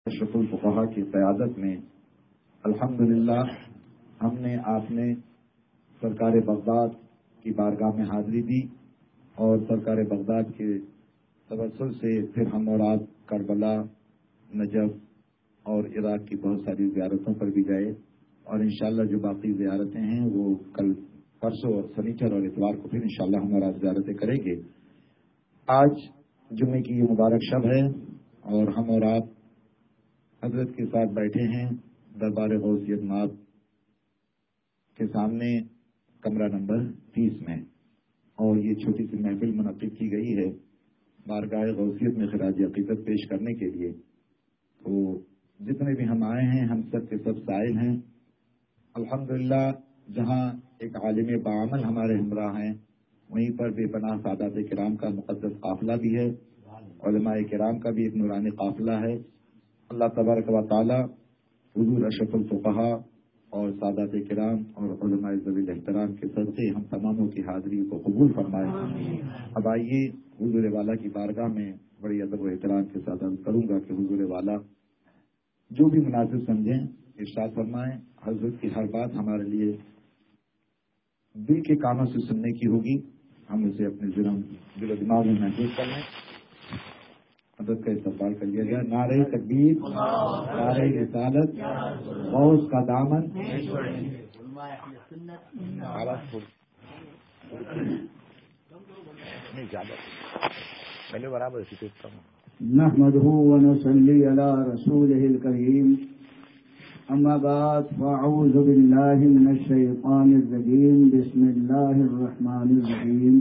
اشرف الفقہا کی قیادت میں الحمدللہ ہم نے آپ نے سرکار بغداد کی بارگاہ میں حاضری دی اور سرکار بغداد کے توسل سے پھر ہم اور آپ کربلا، نجف اور عراق کی بہت ساری زیارتوں پر بھی گئے اور انشاءاللہ جو باقی زیارتیں ہیں وہ کل پرسوں اور سنیچر اور اتوار کو پھر انشاءاللہ ہم اور آپ زیارتیں کریں گے۔ آج جمعے کی یہ مبارک شب ہے اور ہم اور آپ حضرت کے ساتھ بیٹھے ہیں دربار غوثیت مآب کے سامنے کمرہ نمبر 30 میں، اور یہ چھوٹی سی محفل منعقد کی گئی ہے بارگاہ غوثیت میں خراج عقیدت پیش کرنے کے لیے۔ تو جتنے بھی ہم آئے ہیں ہم سب کے سب سائل ہیں الحمدللہ۔ جہاں ایک عالم بعمل ہمارے ہمراہ ہیں وہیں پر بے پناہ سادات کرام کا مقدس قافلہ بھی ہے، علماء کرام کا بھی ایک نورانی قافلہ ہے۔ اللہ تبارک و تعالی حضور اشرف الفقہا اور سادات کرام اور علماء ذوی الاحترام کے صدقے ہم تماموں کی حاضری کو قبول فرمائے۔ اب آئیے حضور والا کی بارگاہ میں بڑی ادب و احترام کے ساتھ عرض کروں گا کہ حضور والا جو بھی مناسب سمجھیں ارشاد فرمائیں۔ حضرت کی ہر بات ہمارے لیے دل کے کانوں سے سننے کی ہوگی، ہم اسے اپنے دل و دماغ میں محسوس کر لیں۔ حضرت کا استقبال کر لیا گیا۔ نعرہ تکبیر، نعرہ رسالت، غوث کا دامن۔ نحمده ونصلي على رسوله الكريم، أما بعد فأعوذ بالله من الشيطان الرجيم، بسم الله الرحمن الرحيم۔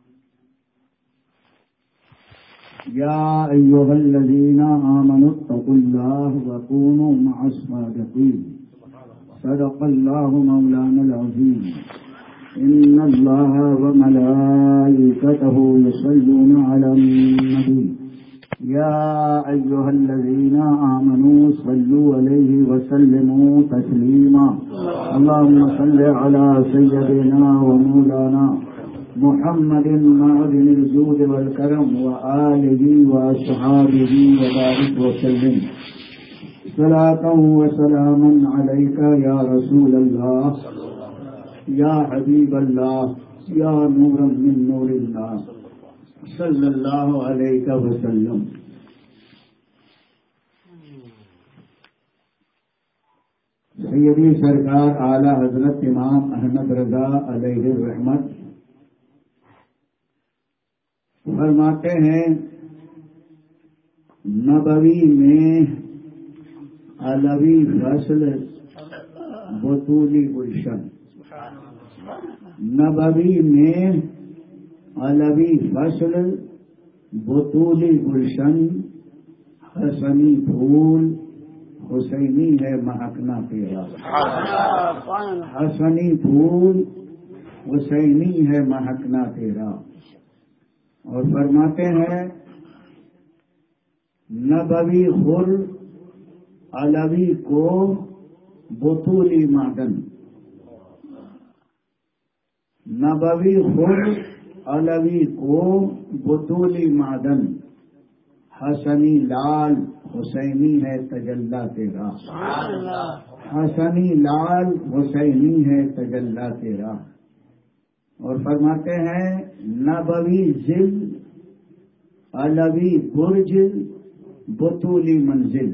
يا أيها الذين آمنوا اتقوا الله وكونوا مع الصادقين، صدق الله مولانا العظيم۔ إن الله وملائكته يصلون على النبي يا أيها الذين آمنوا صلوا عليه وسلموا تسليما۔ اللهم صل على سيدنا ومولانا محمد معدن الجود والكرم وآله وأصحابه وبارك وسلم صلاة وسلاما عليك يا رسول الله يا حبيب الله يا نورا من نور الله صلى الله عليك وسلم۔ سیدی سرکار اعلی حضرت امام احمد رضا علیہ الرحمت فرماتے ہیں نبوی میں علوی فصل بطولی گلشن، نبوی میں علوی فصل بطولی گلشن، حسنی پھول حسینی ہے مہکنا تیرا، حسنی پھول حسینی ہے مہکنا تیرا۔ اور فرماتے ہیں نبوی خر علوی کو بطولی معدن، نبوی خر علوی کو بطولی معدن، حسنی لال حسینی ہے تجلی تیرا، حسنی لال حسینی ہے تجلی تیرا۔ اور فرماتے ہیں نبوی ذل علوی برج بطولی منزل،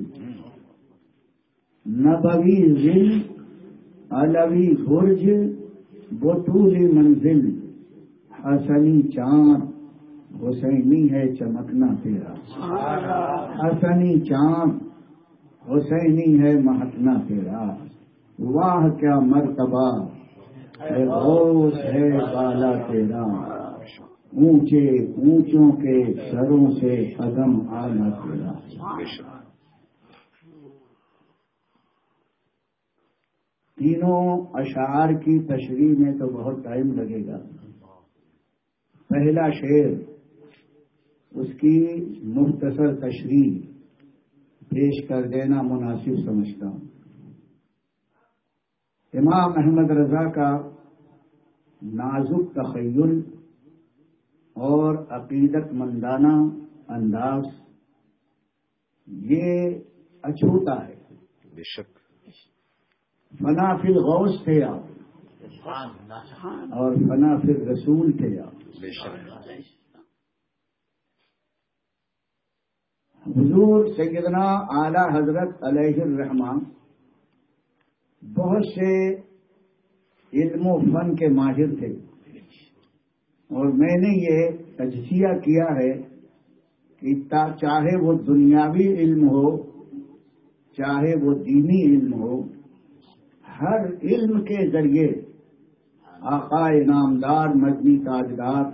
نبوی ذل علوی برج بطولی منزل، حسنی چاند حسینی ہے چمکنا تیرا، حسنی چاند حسینی ہے مہکنا تیرا۔ واہ کیا مرتبہ غوث ہے بالا تیرا، اونچے اونچوں کے سروں سے قدم آنا تیرا۔ تینوں اشعار کی تشریح میں تو بہت ٹائم لگے گا۔ پہلا شعر اس کی مختصر تشریح پیش کر دینا مناسب سمجھتا ہوں۔ امام احمد رضا کا نازک تخیل اور عقیدت مندانہ انداز، یہ اچھوتا ہے. بے شک. فنا فی الغوث تھے آپ اور فنا فی الرسول تھے آپ. بے شک. حضور سیدنا اعلی حضرت علیہ الرحمہ بہت سے علم و فن کے ماہر تھے، اور میں نے یہ تجزیہ کیا ہے کہ چاہے وہ دنیاوی علم ہو چاہے وہ دینی علم ہو، ہر علم کے ذریعے آقا انعامدار مدنی تاجدار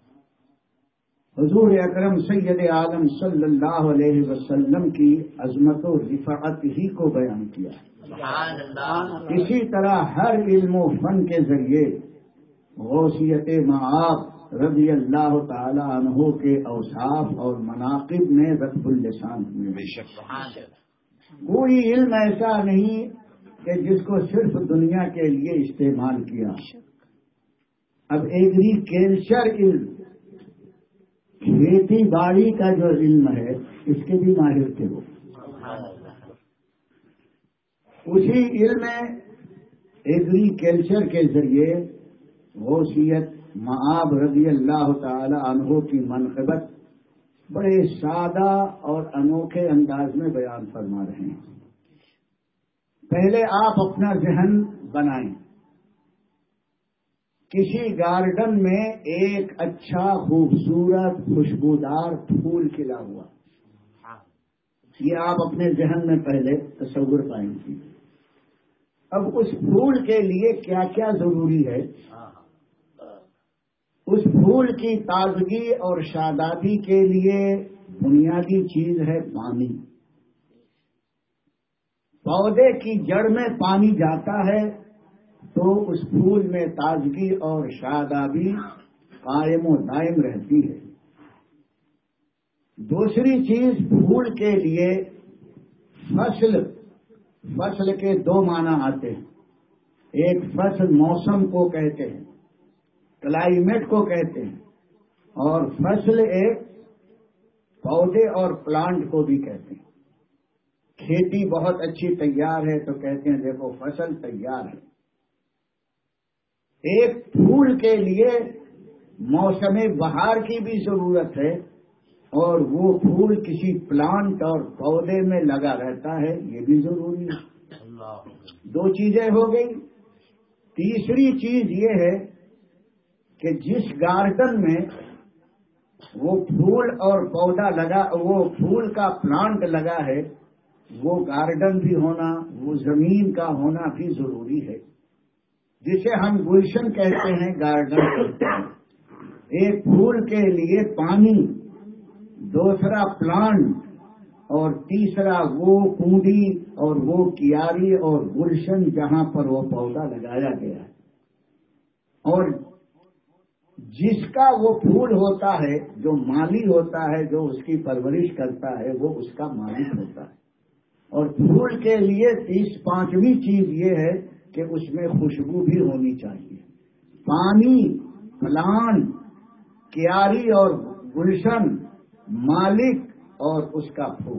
حضور اکرم سید عالم صلی اللہ علیہ وسلم کی عظمت و رفعت ہی کو بیان کیا. اسی طرح ہر علم و فن کے ذریعے غوثیت معاب رضی اللہ تعالی عنہ کے اوصاف اور مناقب میں رطب اللسان ہوئے. بے شک. کوئی علم ایسا نہیں کہ جس کو صرف دنیا کے لیے استعمال کیا. اب ایگریکلچر علم، کھیتی باڑی کا جو علم ہے، اس کے بھی ماہر تھے وہ. اسی علم ایگریکلچر کے ذریعے غوثیت معاب رضی اللہ تعالی عنہ کی منقبت بڑے سادہ اور انوکھے انداز میں بیان فرما رہے ہیں. پہلے آپ اپنا ذہن بنائیں. کسی گارڈن میں ایک اچھا خوبصورت خوشبودار پھول کھلا ہوا، یہ آپ اپنے ذہن میں پہلے تصور پائیں گے. اب اس پھول کے لیے کیا کیا ضروری ہے؟ اس پھول کی تازگی اور شادابی کے لیے بنیادی چیز ہے پانی. پودے کی جڑ میں پانی جاتا ہے تو اس پھول میں تازگی اور شادابی قائم و دائم رہتی ہے. دوسری چیز پھول کے لیے فصل کے دو معنی آتے ہیں. ایک فصل موسم کو کہتے ہیں، کلائمیٹ کو کہتے ہیں، اور فصل ایک پودے اور پلانٹ کو بھی کہتے ہیں. کھیتی بہت اچھی تیار ہے تو کہتے ہیں دیکھو فصل تیار ہے. ایک پھول کے لیے موسم بہار کی بھی ضرورت ہے، اور وہ پھول کسی پلانٹ اور پودے میں لگا رہتا ہے، یہ بھی ضروری ہے. دو چیزیں ہو گئی. تیسری چیز یہ ہے کہ جس گارڈن میں وہ پھول اور پودا لگا، وہ پھول کا پلانٹ لگا ہے، وہ گارڈن بھی ہونا، وہ زمین کا ہونا بھی ضروری ہے. جسے ہم گلشن کہتے ہیں، گارڈن کہتے ہیں. ایک پھول کے لیے پانی، دوسرا پلانٹ، اور تیسرا وہ کنڈی اور وہ کیاری اور گلشن جہاں پر وہ پودا لگایا گیا ہے. اور جس کا وہ پھول ہوتا ہے، جو مالی ہوتا ہے، جو اس کی پرورش کرتا ہے، وہ اس کا مالک ہوتا ہے. اور پھول کے لیے پانچویں چیز یہ ہے کہ اس میں خوشبو بھی ہونی چاہیے. پانی، پلانٹ، کیاری اور گلشن، مالک اور اس کا پھول.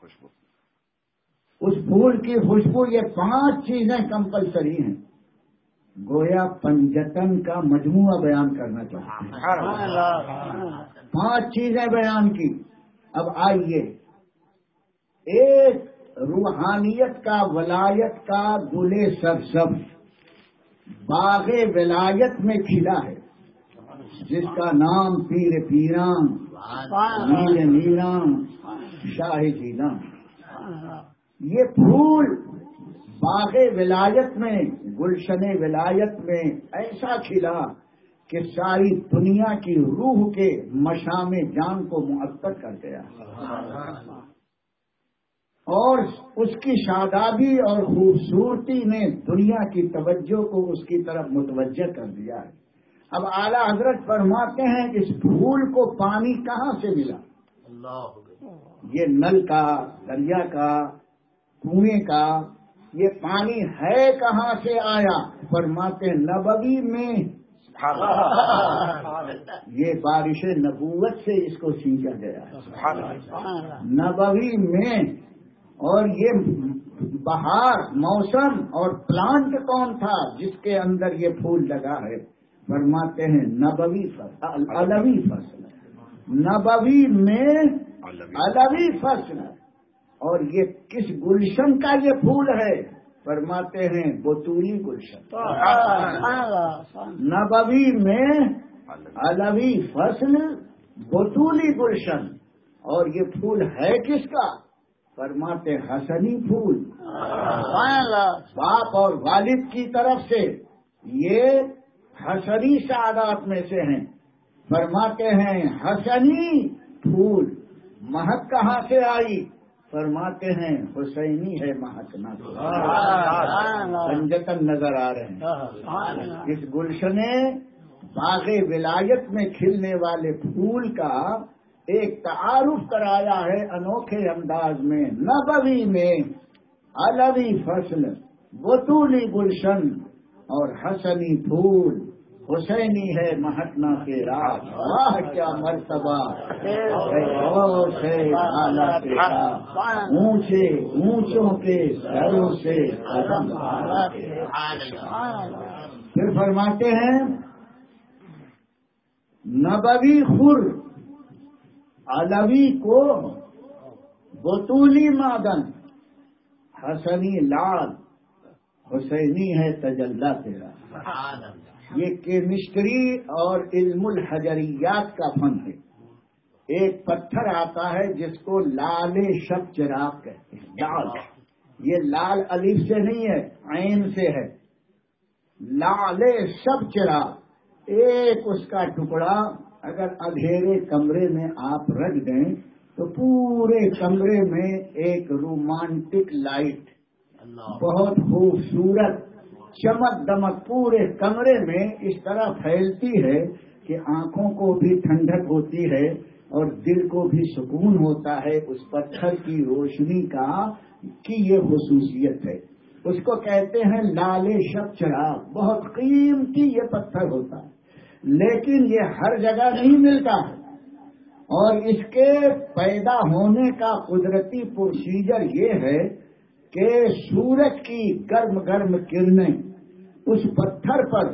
اس پھول کی خوشبو، یہ 5 چیزیں کمپلسری ہیں. گویا پنجتن کا مجموعہ بیان کرنا چاہتے ہیں. 5 چیزیں بیان کی. اب آئیے، ایک روحانیت کا، ولایت کا گلے سرسبز باغ ولایت میں کھلا ہے، جس کا نام پیر پیران، میر میران، شاہ جیلان. یہ پھول باغ ولایت میں، گلشن ولایت میں ایسا کھلا کہ ساری دنیا کی روح کے مشام جان کو معطر کر گیا، اور اس کی شادابی اور خوبصورتی نے دنیا کی توجہ کو اس کی طرف متوجہ کر دیا ہے. اب اعلی حضرت فرماتے ہیں اس پھول کو پانی کہاں سے ملا؟ یہ نل کا، دریا کا، کنویں کا، یہ پانی ہے کہاں سے آیا؟ فرماتے ہیں نبوی میں. یہ بارش نبوت سے اس کو سینچا گیا ہے، نبوی میں. اور یہ بہار موسم اور پلانٹ کون تھا جس کے اندر یہ پھول لگا ہے؟ فرماتے ہیں نبوی فصل، علوی فصل، نبوی میں علوی فصل۔ اور یہ کس گلشن کا یہ پھول ہے؟ فرماتے ہیں بطولی گلشن۔ نبوی میں علوی فصل، بطولی گلشن۔ اور یہ پھول ہے کس کا؟ فرماتے حسنی پھول، باپ اور والد کی طرف سے یہ حسنی سعادات میں سے ہیں۔ فرماتے ہیں حسنی پھول، مہک کہاں سے آئی؟ فرماتے ہیں حسینی ہے مہک، نہ سنجتن نظر آ رہے ہیں۔ اس گلشن باغ ولایت میں کھلنے والے پھول کا ایک تعارف کرایا ہے انوکھے انداز میں، نبوی میں علوی فصل، بطولی گلشن اور حسنی پھول، حسینی ہے مہکنا کے راز۔ واہ کیا مرتبہ سے اعلیٰ تیرا، اونچے اونچوں کے سروں سے قدم۔ پھر فرماتے ہیں نبوی خر، علوی کو بطولی معدن، حسنی لال، حسینی ہے تجلی تیرا۔ یہ کیمسٹری اور علم الحجریات کا فن ہے۔ ایک پتھر آتا ہے جس کو لال شب چراغ کہتے ہیں۔ لال، یہ لال الف سے نہیں ہے، عین سے ہے۔ لال شب چراغ، ایک اس کا ٹکڑا اگر اندھیرے کمرے میں آپ رکھ دیں تو پورے کمرے میں ایک رومانٹک لائٹ، بہت خوبصورت چمک دمک پورے کمرے میں اس طرح پھیلتی ہے کہ آنکھوں کو بھی ٹھنڈک ہوتی ہے اور دل کو بھی سکون ہوتا ہے۔ اس پتھر کی روشنی کی یہ خصوصیت ہے۔ اس کو کہتے ہیں لال شب چراغ۔ بہت قیمتی یہ پتھر ہوتا ہے، لیکن یہ ہر جگہ نہیں ملتا ہے۔ اور اس کے پیدا ہونے کا قدرتی پروسیجر یہ ہے کہ سورج کی گرم گرم کرنیں اس پتھر پر،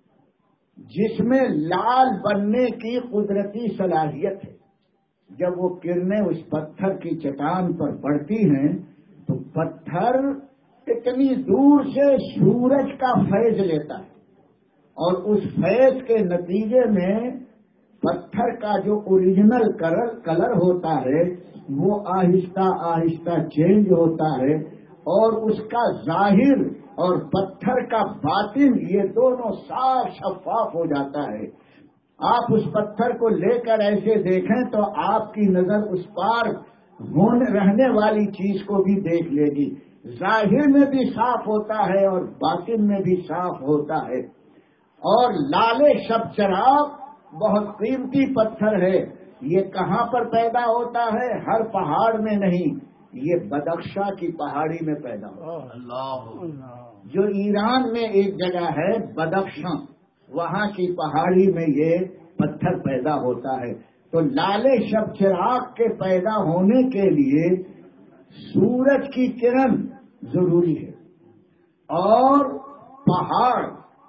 جس میں لال بننے کی قدرتی صلاحیت ہے، جب وہ کرنیں اس پتھر کی چٹان پر پڑتی ہیں تو پتھر اتنی دور سے سورج کا فیض لیتا ہے، اور اس فیض کے نتیجے میں پتھر کا جو اوریجنل کلر ہوتا ہے وہ آہستہ آہستہ چینج ہوتا ہے، اور اس کا ظاہر اور پتھر کا باطن یہ دونوں صاف شفاف ہو جاتا ہے۔ آپ اس پتھر کو لے کر ایسے دیکھیں تو آپ کی نظر اس پار رہنے والی چیز کو بھی دیکھ لے گی، ظاہر میں بھی صاف ہوتا ہے اور باطن میں بھی صاف ہوتا ہے۔ اور لال شب چراغ بہت قیمتی پتھر ہے۔ یہ کہاں پر پیدا ہوتا ہے؟ ہر پہاڑ میں نہیں، یہ بدخشاں کی پہاڑی میں پیدا ہوتا ہے، جو ایران میں ایک جگہ ہے بدخشاں، وہاں کی پہاڑی میں یہ پتھر پیدا ہوتا ہے۔ تو لال شب چراغ کے پیدا ہونے کے لیے سورج کی کرن ضروری ہے، اور پہاڑ،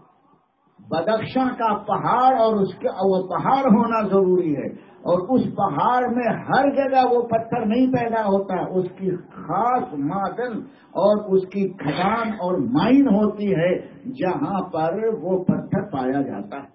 بدخشاں کا پہاڑ اور اس کے وہ پہاڑ ہونا ضروری ہے۔ اور اس پہاڑ میں ہر جگہ وہ پتھر نہیں پیدا ہوتا، اس کی خاص معدن اور اس کی کھدان اور مائن ہوتی ہے جہاں پر وہ پتھر پایا جاتا ہے۔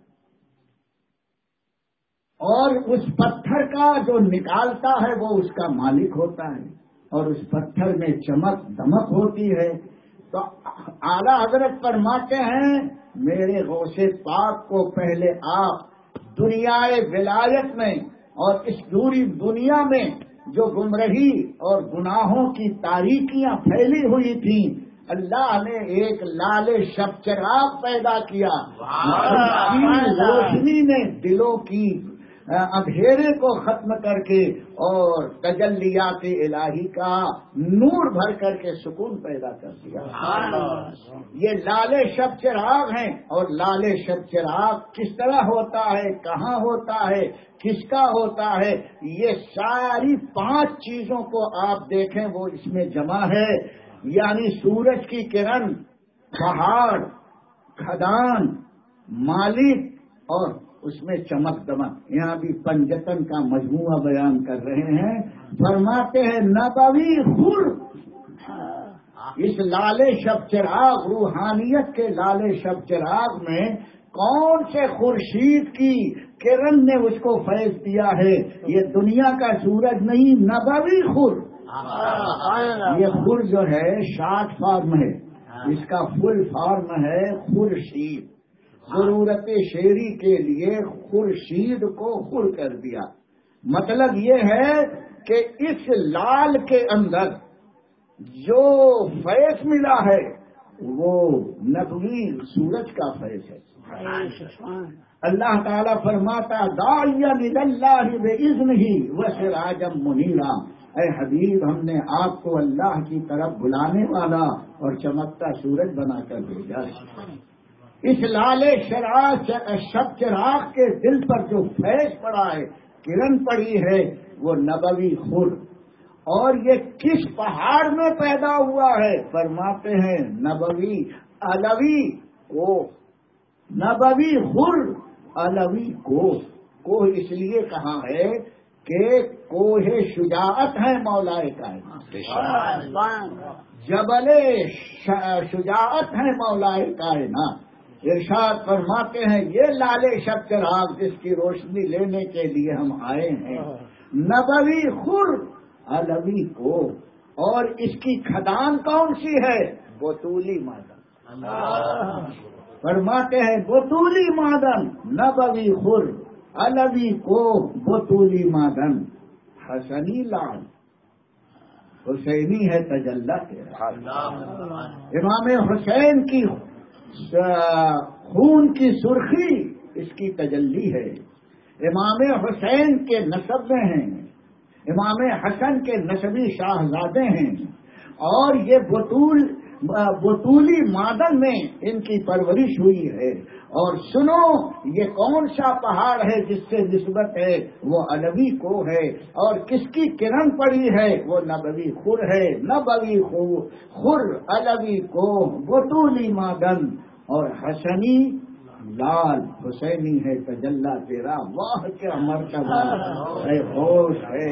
اور اس پتھر کا جو نکالتا ہے وہ اس کا مالک ہوتا ہے، اور اس پتھر میں چمک دمک ہوتی ہے۔ تو اعلیٰ حضرت فرماتے ہیں میرے غوث پاک کو پہلے آپ دنیا ولایت میں اور اس دوری دنیا میں جو گمراہی اور گناہوں کی تاریکیاں پھیلی ہوئی تھیں، اللہ نے ایک لال شب چراغ پیدا کیا، روشنی نے دلوں کی اندھیرے کو ختم کر کے اور تجلیات الہی کا نور بھر کر کے سکون پیدا کر دیا. یہ لالے شب چراغ ہیں، اور لالے شب چراغ کس طرح ہوتا ہے، کہاں ہوتا ہے، کس کا ہوتا ہے، یہ ساری 5 چیزوں کو آپ دیکھیں وہ اس میں جمع ہے. یعنی سورج کی کرن، پہاڑ، کھدان، مالک اور اس میں چمک دمک. یہاں بھی پنجتن کا مجموعہ بیان کر رہے ہیں. فرماتے ہیں نبوی خور، اس لالے شب چراغ، روحانیت کے لالے شب چراغ میں کون سے خورشید کی کرن نے اس کو فیض دیا ہے؟ یہ دنیا کا سورج نہیں، نبوی خور. یہ خور جو ہے شارٹ فارم ہے، اس کا فل فارم ہے خورشید. ضرورت شعری کے لیے خورشید کو خور کر دیا. مطلب یہ ہے کہ اس لال کے اندر جو فیض ملا ہے وہ نبوی سورج کا فیض ہے. اللہ تعالیٰ فرماتا داعیا الی اللہ باذنہ وسراجا منیرا. اے حبیب، ہم نے آپ کو اللہ کی طرف بلانے والا اور چمکتا سورج بنا کر بھیجا. اس لالے شب چراغ کے دل پر جو فیض پڑا ہے، کرن پڑی ہے، وہ نبوی خور. اور یہ کس پہاڑ میں پیدا ہوا ہے؟ فرماتے ہیں نبوی علوی کو. نبوی خور، علوی کو اس لیے کہا ہے کہ کوہ شجاعت ہے مولا کائنات، جبل شجاعت ہے مولا کائنات. ارشاد فرماتے ہیں یہ لالے شب چراغ جس کی روشنی لینے کے لیے ہم آئے ہیں، نبوی خور علوی کو. اور اس کی کھدان کون سی ہے؟ بطولی معدن. فرماتے ہیں بطولی معدن، نبوی خور علوی کو، بطولی معدن. حسنی لال، حسینی ہے تجلی تیرا. امام حسین کی خون کی سرخی اس کی تجلی ہے. امام حسین کے نسب میں ہیں، امام حسن کے نسبی شاہزادے ہیں، اور یہ بطولی معدن میں ان کی پرورش ہوئی ہے. اور سنو یہ کون سا پہاڑ ہے جس سے نسبت ہے؟ وہ علوی کو ہے. اور کس کی کرن پڑی ہے؟ وہ نبوی خور ہے. نبوی خور علوی کو، بطولی معدن. اور حسنی لال، حسینی ہے تجلی تیرا. واہ کیا مرتبہ ہے، ہوش ہے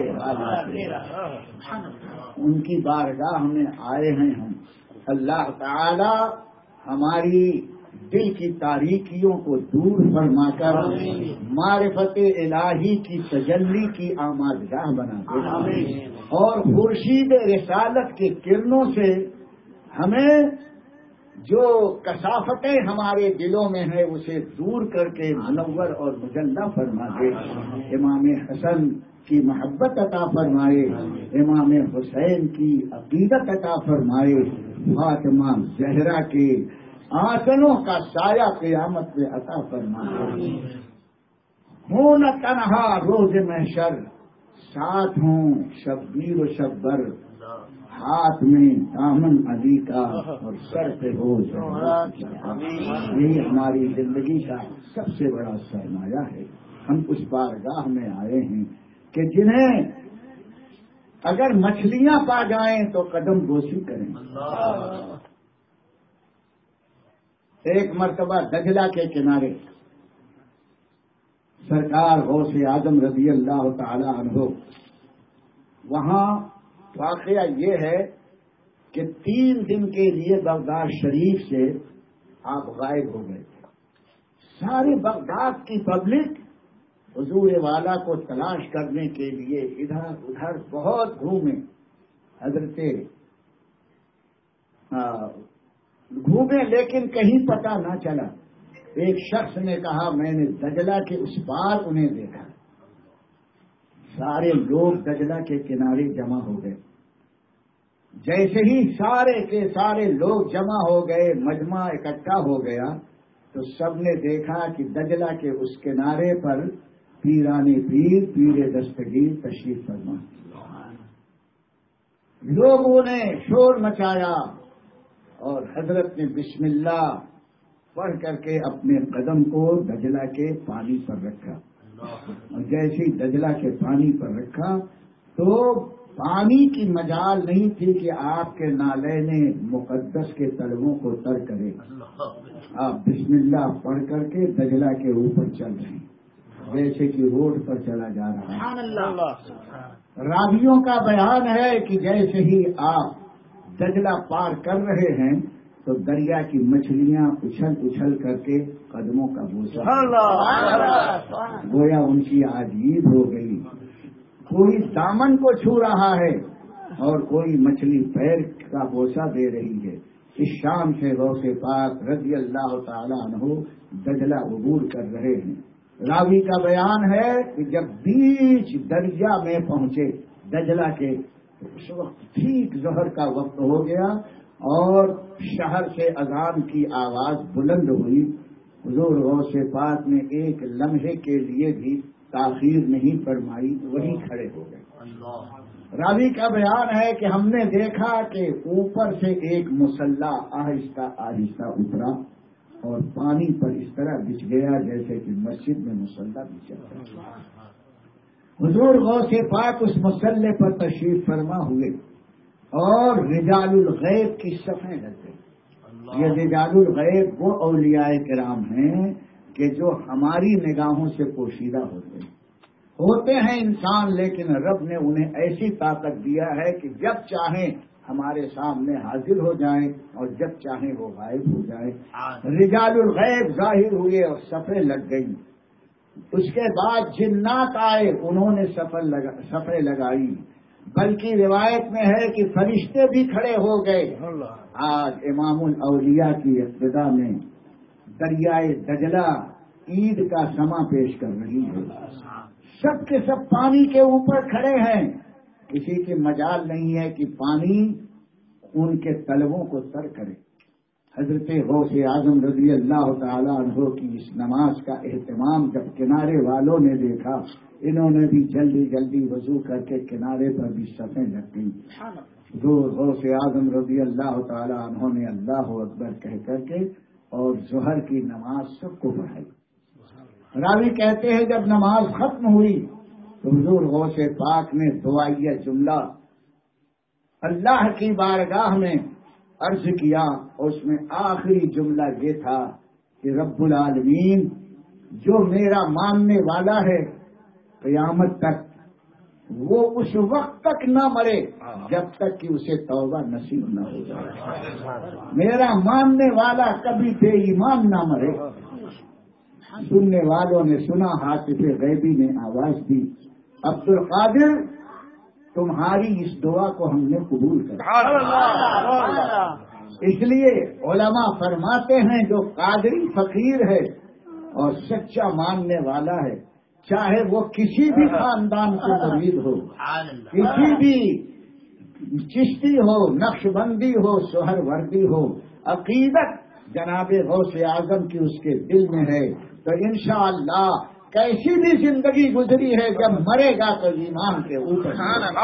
ان کی بارگاہ میں آئے ہیں ہم. اللہ تعالی ہماری دل کی تاریکیوں کو دور فرما کر معرفت الہی کی تجلی کی آمادگاہ بنا دے، اور خورشید رسالت کے کرنوں سے ہمیں جو کثافتیں ہمارے دلوں میں ہیں اسے دور کر کے منور اور مجلہ فرما دے. امام حسن کی محبت عطا فرمائے، امام حسین کی عقیدت عطا فرمائے، فاطمہ زہرا کے آنسوں کا سایہ قیامت میں عطا فرمائے. ہوں نہ تنہا روز محشر، ساتھ ہوں شبگیر و شببر، ہاتھ میں دامن علی کا اور سر پہ ہو. یہی ہماری زندگی کا سب سے بڑا سرمایہ ہے. ہم اس بارگاہ میں آئے ہیں کہ جنہیں اگر مچھلیاں پا جائیں تو قدم بوسی کریں. ایک مرتبہ دجلہ کے کنارے سرکار غوث اعظم رضی اللہ تعالی عنہ، وہاں واقعہ یہ ہے کہ 3 دن کے لیے بغداد شریف سے آپ غائب ہو گئے تھے. ساری بغداد کی پبلک حضور والا کو تلاش کرنے کے لیے ادھر ادھر بہت گھومے. حضرت گھومے لیکن کہیں پتہ نہ چلا. ایک شخص نے کہا میں نے دجلہ کے اس پار انہیں دیکھا. سارے لوگ دجلہ کے کنارے جمع ہو گئے. جیسے ہی سارے کے سارے لوگ جمع ہو گئے، مجمع اکٹھا ہو گیا، تو سب نے دیکھا کہ دجلہ کے اس کنارے پر پیرانے پیر پیر دستگیر تشریف فرما. لوگوں نے شور مچایا اور حضرت نے بسم اللہ پڑھ کر کے اپنے قدم کو دجلہ کے پانی پر رکھا. اور جیسے دجلہ کے پانی پر رکھا تو پانی کی مجال نہیں تھی کہ آپ کے نالین مقدس کے تلووں کو تر کرے. آپ بسم اللہ پڑھ کر کے دجلہ کے اوپر چل رہے ہیں جیسے کہ روڈ پر چلا جا رہا ہے. راویوں کا بیان ہے کہ جیسے ہی آپ دجلہ پار کر رہے ہیں تو دریا کی مچھلیاں اچھل اچھل کر کے قدموں کا بوسہ گویا ان کی عجیب ہو گئی. کوئی دامن کو چھو رہا ہے اور کوئی مچھلی پیر کا بوسہ دے رہی ہے. اس شام سے غوث پاک رضی اللہ تعالی عنہ دجلہ عبور کر رہے ہیں. راوی کا بیان ہے کہ جب بیچ دریا میں پہنچے دجلہ کے اس وقت ٹھیک ظہر کا وقت ہو گیا اور شہر سے اذان کی آواز بلند ہوئی. حضور غوث پاک نے ایک لمحے کے لیے بھی تاخیر نہیں فرمائی, وہیں کھڑے ہو گئے. راوی کا بیان ہے کہ ہم نے دیکھا کہ اوپر سے ایک مسلح آہستہ آہستہ اترا اور پانی پر اس طرح بچھ گیا جیسے کہ مسجد میں مسلح بچھا. حضور غوث پاک اس مسلح پر تشریف فرما ہوئے اور رجال الغیب کی صفیں لگ گئی. یہ رجال الغیب وہ اولیاء کرام ہیں کہ جو ہماری نگاہوں سے پوشیدہ ہوتے ہیں انسان, لیکن رب نے انہیں ایسی طاقت دیا ہے کہ جب چاہیں ہمارے سامنے حاضر ہو جائیں اور جب چاہیں وہ غائب ہو جائیں. رجال الغیب ظاہر ہوئے اور صفیں لگ گئی. اس کے بعد جنات آئے, انہوں نے صفیں لگائی. بلکہ روایت میں ہے کہ فرشتے بھی کھڑے ہو گئے. آج امام الاولیاء کی ابتدا میں دریائے دجلہ عید کا سما پیش کر رہی ہے. سب کے سب پانی کے اوپر کھڑے ہیں. کسی کی مجال نہیں ہے کہ پانی ان کے تلووں کو تر کرے. حضرت غوث اعظم رضی اللہ تعالی عنہ کی اس نماز کا اہتمام جب کنارے والوں نے دیکھا, انہوں نے بھی جلدی جلدی وضو کر کے کنارے پر بھی صفیں لگ گئی. غوث اعظم رضی اللہ تعالی عنہ نے اللہ اکبر کہہ کر کے اور ظہر کی نماز سب کو پڑھائی. راوی کہتے ہیں جب نماز ختم ہوئی تو حضور غوث پاک نے دعائیہ جملہ اللہ کی بارگاہ میں عرض کیا اور اس میں آخری جملہ یہ تھا کہ رب العالمین جو میرا ماننے والا ہے قیامت تک وہ اس وقت تک نہ مرے جب تک کہ اسے توبہ نصیب نہ ہو جائے. میرا ماننے والا کبھی بے ایمان نہ مرے. سننے والوں نے سنا, حاطف غیبی نے آواز دی, عبد القادر تمہاری اس دعا کو ہم نے قبول کر. اس لیے علماء فرماتے ہیں جو قادری فقیر ہے اور سچا ماننے والا ہے, چاہے وہ کسی بھی خاندان سے مرید ہو, کسی بھی چشتی ہو, نقش بندی ہو, سہر وردی ہو, عقیدت جناب غوث اعظم کی اس کے دل میں ہے تو انشاءاللہ کیسی بھی زندگی گزری ہے جب مرے گا تو ایمان کے اوپر.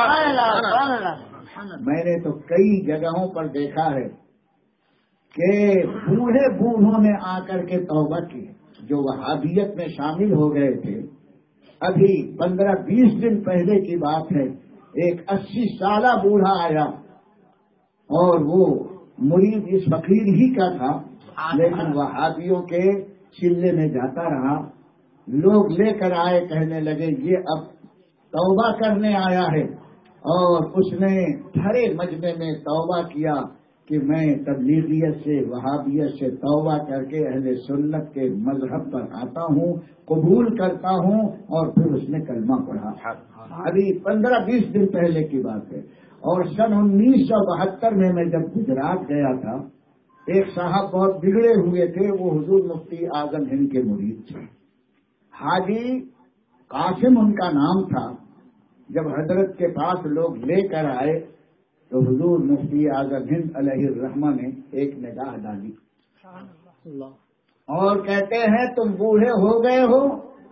میں نے تو کئی جگہوں پر دیکھا ہے کہ بوڑھے بوڑھوں نے آ کر کے توبہ کی جو وہابیت میں شامل ہو گئے تھے. ابھی 15-20 دن پہلے کی بات ہے, ایک 80 سالہ بوڑھا آیا اور وہ مرید اس فقیر ہی کا تھا, لیکن وہابیوں کے چلے میں جاتا رہا. لوگ لے کر آئے, کہنے لگے یہ اب توبہ کرنے آیا ہے, اور اس نے بھرے مجمع میں توبہ کیا کہ میں تبلیغیت سے وہابیت سے توبہ کر کے اہل سنت کے مذہب پر آتا ہوں, قبول کرتا ہوں. اور پھر اس نے کلمہ پڑھا. ابھی 15-20 دن پہلے کی بات ہے. اور سن 1972 میں جب گجرات گیا تھا, ایک صاحب بہت بگڑے ہوئے تھے, وہ حضور مفتی اعظم ہند کے مرید تھے. حاجی قاسم ان کا نام تھا. جب حضرت کے پاس لوگ لے کر آئے تو حضور مفتی اعظم ہند علیہ الرحمہ نے ایک نگاہ ڈالی اور کہتے ہیں تم بوڑھے ہو گئے ہو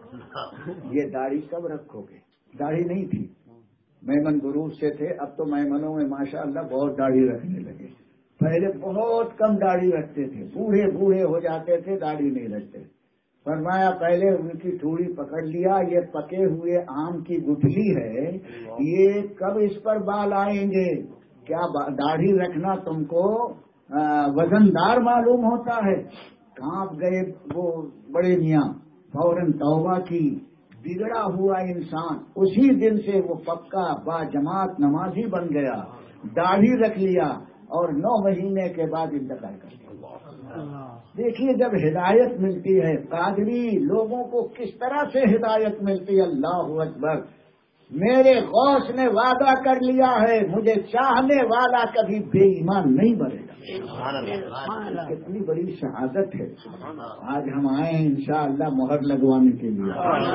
یہ داڑھی کب رکھو گے؟ داڑھی نہیں تھی، میمن گروپ سے تھے، اب تو میمنوں میں ماشاءاللہ بہت داڑھی رکھنے لگے. پہلے بہت کم داڑھی رکھتے تھے، بوڑھے ہو جاتے تھے، داڑھی نہیں رکھتے. فرمایا پہلے ان کی ٹھوڑی پکڑ لیا، یہ پکے ہوئے آم کی گٹھلی ہے، یہ کب اس پر بال آئیں گے؟ کیا داڑھی رکھنا تم کو وزندار معلوم ہوتا ہے؟ کانپ گئے وہ بڑے میاں، فوراً توبہ کی. بگڑا ہوا انسان اسی دن سے وہ پکا با جماعت نمازی بن گیا، داڑھی رکھ لیا اور 9 مہینے کے بعد انتقال کر دیا. دیکھیے جب ہدایت ملتی ہے، قادری لوگوں کو کس طرح سے ہدایت ملتی ہے. اللہ اکبر. میرے غوث نے وعدہ کر لیا ہے، مجھے چاہنے والا کبھی بے ایمان نہیں بنے گا. کتنی بڑی شہادت ہے. آج ہم آئے ہیں انشاءاللہ مہر لگوانے کے لیے.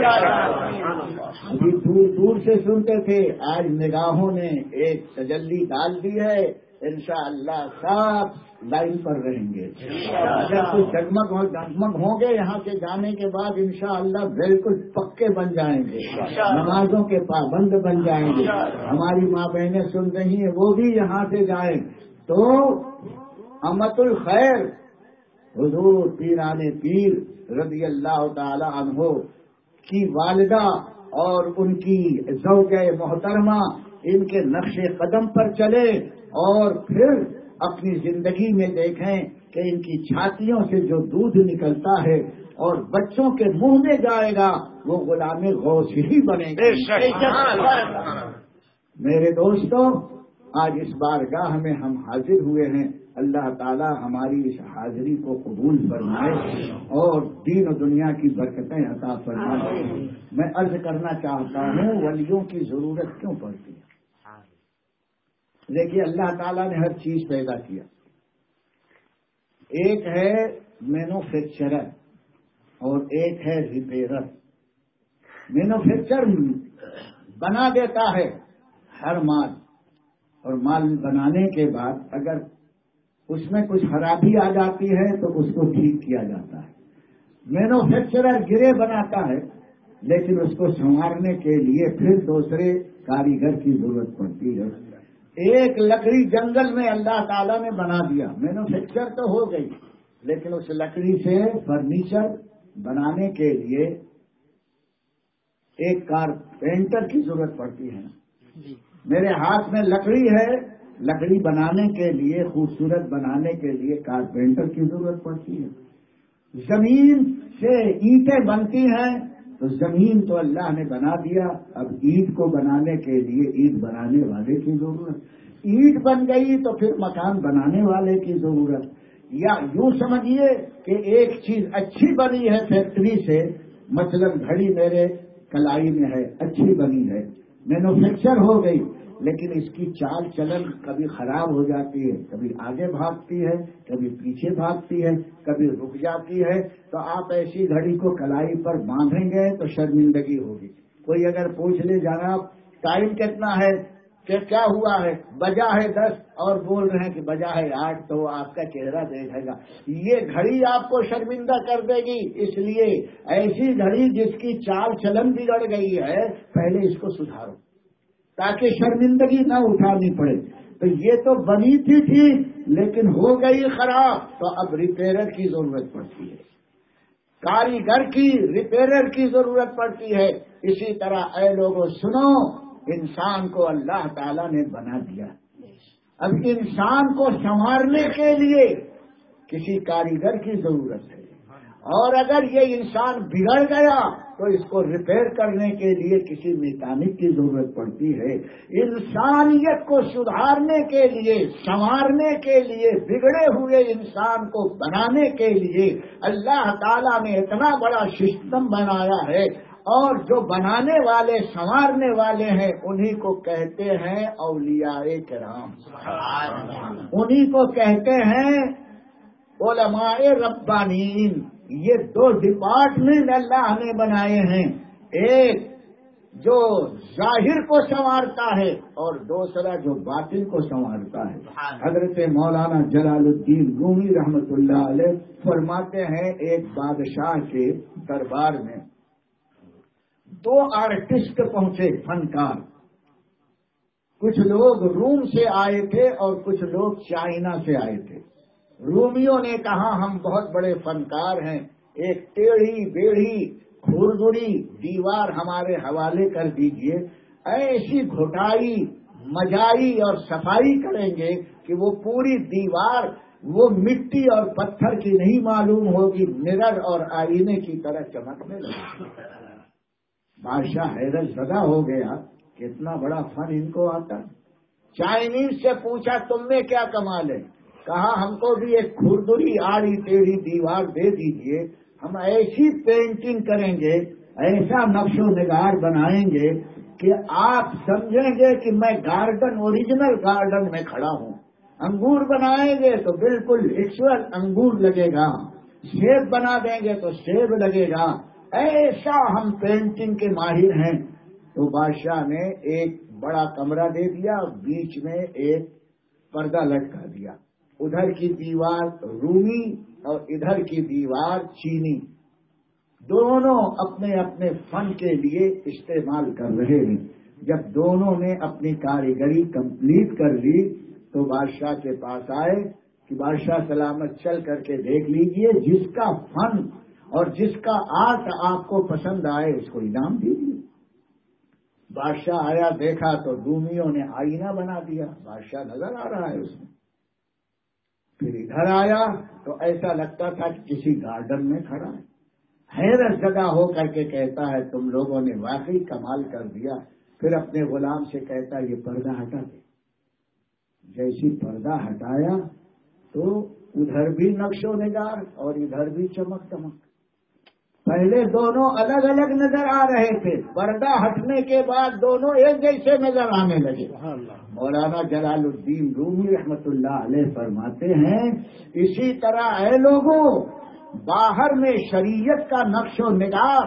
ابھی دور دور سے سنتے تھے، آج نگاہوں نے ایک تجلی ڈال دی ہے. انشاءاللہ سب لائن پر رہیں گے. اگر کچھ ڈگمگ ہوں گے یہاں سے جانے کے بعد انشاءاللہ بالکل پکے بن جائیں گے، نمازوں کے پابند بن جائیں گے. ہماری ماں بہنیں سن رہی ہیں، وہ بھی یہاں سے جائیں. تو امت الخیر حضور پیران پیر رضی اللہ تعالی عنہ کی والدہ اور ان کی زوجہ محترمہ ان کے نقش قدم پر چلے اور پھر اپنی زندگی میں دیکھیں کہ ان کی چھاتیوں سے جو دودھ نکلتا ہے اور بچوں کے منہ میں جائے گا وہ غلام غوث ہی بنے گا. میرے دوستوں، آج اس بارگاہ میں ہم حاضر ہوئے ہیں. اللہ تعالی ہماری اس حاضری کو قبول فرمائے اور دین و دنیا کی برکتیں عطا فرمائے. میں عرض کرنا چاہتا ہوں ولیوں کی ضرورت کیوں پڑتی ہے. دیکھیے اللہ تعالیٰ نے ہر چیز پیدا کیا. ایک ہے مینوفیکچرر اور ایک ہے ریپیرر. مینوفیکچر بنا دیتا ہے ہر مال، اور مال بنانے کے بعد اگر اس میں کچھ خرابی آ جاتی ہے تو اس کو ٹھیک کیا جاتا ہے. مینوفیکچرر گرے بناتا ہے لیکن اس کو سنوارنے کے لیے پھر دوسرے کاریگر کی ضرورت پڑتی ہے. ایک لکڑی جنگل میں اللہ تعالیٰ نے بنا دیا، مینوفیکچر تو ہو گئی، لیکن اس لکڑی سے فرنیچر بنانے کے لیے ایک کارپینٹر کی ضرورت پڑتی ہے. میرے ہاتھ میں لکڑی ہے، لکڑی بنانے کے لیے خوبصورت بنانے کے لیے کارپینٹر کی ضرورت پڑتی ہے. زمین سے اینٹیں بنتی ہیں تو زمین تو اللہ نے بنا دیا، اب اینٹ کو بنانے کے لیے اینٹ بنانے والے کی ضرورت. اینٹ بن گئی تو پھر مکان بنانے والے کی ضرورت. یا یوں سمجھیے کہ ایک چیز اچھی بنی ہے فیکٹری سے، مثلا گھڑی میرے کلائی میں ہے، اچھی بنی ہے، مینوفیکچر ہو گئی، لیکن اس کی چال چلن کبھی خراب ہو جاتی ہے، کبھی آگے بھاگتی ہے، کبھی پیچھے بھاگتی ہے، کبھی رک جاتی ہے. تو آپ ایسی گھڑی کو کلائی پر باندھیں گے تو شرمندگی ہوگی. کوئی اگر پوچھ لے جناب ٹائم کتنا ہے کہ کیا ہوا ہے، بجا ہے 10 اور بول رہے ہیں کہ بجا ہے 8، تو آپ کا چہرہ دیکھے گا. یہ گھڑی آپ کو شرمندہ کر دے گی. اس لیے ایسی گھڑی جس کی چال چلن بگڑ گئی ہے پہلے اس کو سدھارو تاکہ شرمندگی نہ اٹھانی پڑے. تو یہ تو بنی تھی لیکن ہو گئی خراب، تو اب ریپیرر کی ضرورت پڑتی ہے، کاریگر کی، ریپیرر کی ضرورت پڑتی ہے. اسی طرح اے لوگوں سنو، انسان کو اللہ تعالیٰ نے بنا دیا. اب انسان کو سنوارنے کے لیے کسی کاریگر کی ضرورت ہے، اور اگر یہ انسان بگڑ گیا تو اس کو ریپیئر کرنے کے لیے کسی میکینک کی ضرورت پڑتی ہے. انسانیت کو سدھارنے کے لیے، سنوارنے کے لیے، بگڑے ہوئے انسان کو بنانے کے لیے اللہ تعالیٰ نے اتنا بڑا سسٹم بنایا ہے. اور جو بنانے والے، سنوارنے والے ہیں انہی کو کہتے ہیں اولیاء کرام، انہی کو کہتے ہیں علماء ربانیین. یہ 2 ڈپارٹمنٹ اللہ نے بنائے ہیں، ایک جو ظاہر کو سنوارتا ہے اور دوسرا جو باطن کو سنوارتا ہے. حضرت مولانا جلال الدین رومی رحمت اللہ علیہ فرماتے ہیں ایک بادشاہ کے دربار میں 2 آرٹسٹ پہنچے، فنکار. کچھ لوگ روم سے آئے تھے اور کچھ لوگ چائنا سے آئے تھے. رومیوں نے کہا ہم بہت بڑے فنکار ہیں، ایک ٹیڑھی بیڑھی کھردری دیوار ہمارے حوالے کر دیجئے، ایسی گھٹائی مجائی اور صفائی کریں گے کہ وہ پوری دیوار وہ مٹی اور پتھر کی نہیں معلوم ہوگی، مرر اور آئینے کی طرح چمکنے لگے. بادشاہ حیرت زدہ ہو گیا کہ اتنا بڑا فن ان کو آتا. چائنیز سے پوچھا تم میں کیا کمال ہے؟ کہا ہم کو بھی ایک کھردری آڑی ٹیڑھی دیوار دے دیجئے، ہم ایسی پینٹنگ کریں گے، ایسا نقش و نگار بنائیں گے کہ آپ سمجھیں گے کہ میں گارڈن، اوریجنل گارڈن میں کھڑا ہوں. انگور بنائیں گے تو بالکل ایکچوئل انگور لگے گا، سیب بنا دیں گے تو سیب لگے گا، ایسا ہم پینٹنگ کے ماہر ہیں. تو بادشاہ نے ایک بڑا کمرہ دے دیا، بیچ میں ایک پردہ لٹکا دیا. ادھر کی دیوار رومی اور ادھر کی دیوار چینی، دونوں اپنے اپنے فن کے لیے استعمال کر رہے ہیں. جب دونوں نے اپنی کاریگری کمپلیٹ کر لی تو بادشاہ کے پاس آئے کہ بادشاہ سلامت چل کر کے دیکھ لیجئے، جس کا فن اور جس کا آرٹ آپ کو پسند آئے اس کو انعام دیجیے. بادشاہ آیا، دیکھا تو رومیوں نے آئینہ بنا دیا، بادشاہ نظر آ رہا ہے اس میں. پھر ادھر آیا تو ایسا لگتا تھا کہ کسی گارڈن میں کھڑا ہے. حیرت زدہ ہو کر کے کہتا ہے تم لوگوں نے واقعی کمال کر دیا. پھر اپنے غلام سے کہتا ہے یہ پردہ ہٹا دے. جیسی پردہ ہٹایا تو ادھر بھی نقش و نگار اور ادھر بھی چمک دمک. پہلے دونوں الگ الگ نظر آ رہے تھے، پردہ ہٹنے کے بعد دونوں ایک جیسے نظر آنے لگے. مولانا جلال الدین رومی رحمت اللہ علیہ فرماتے ہیں اسی طرح اے لوگوں، باہر میں شریعت کا نقش و نگار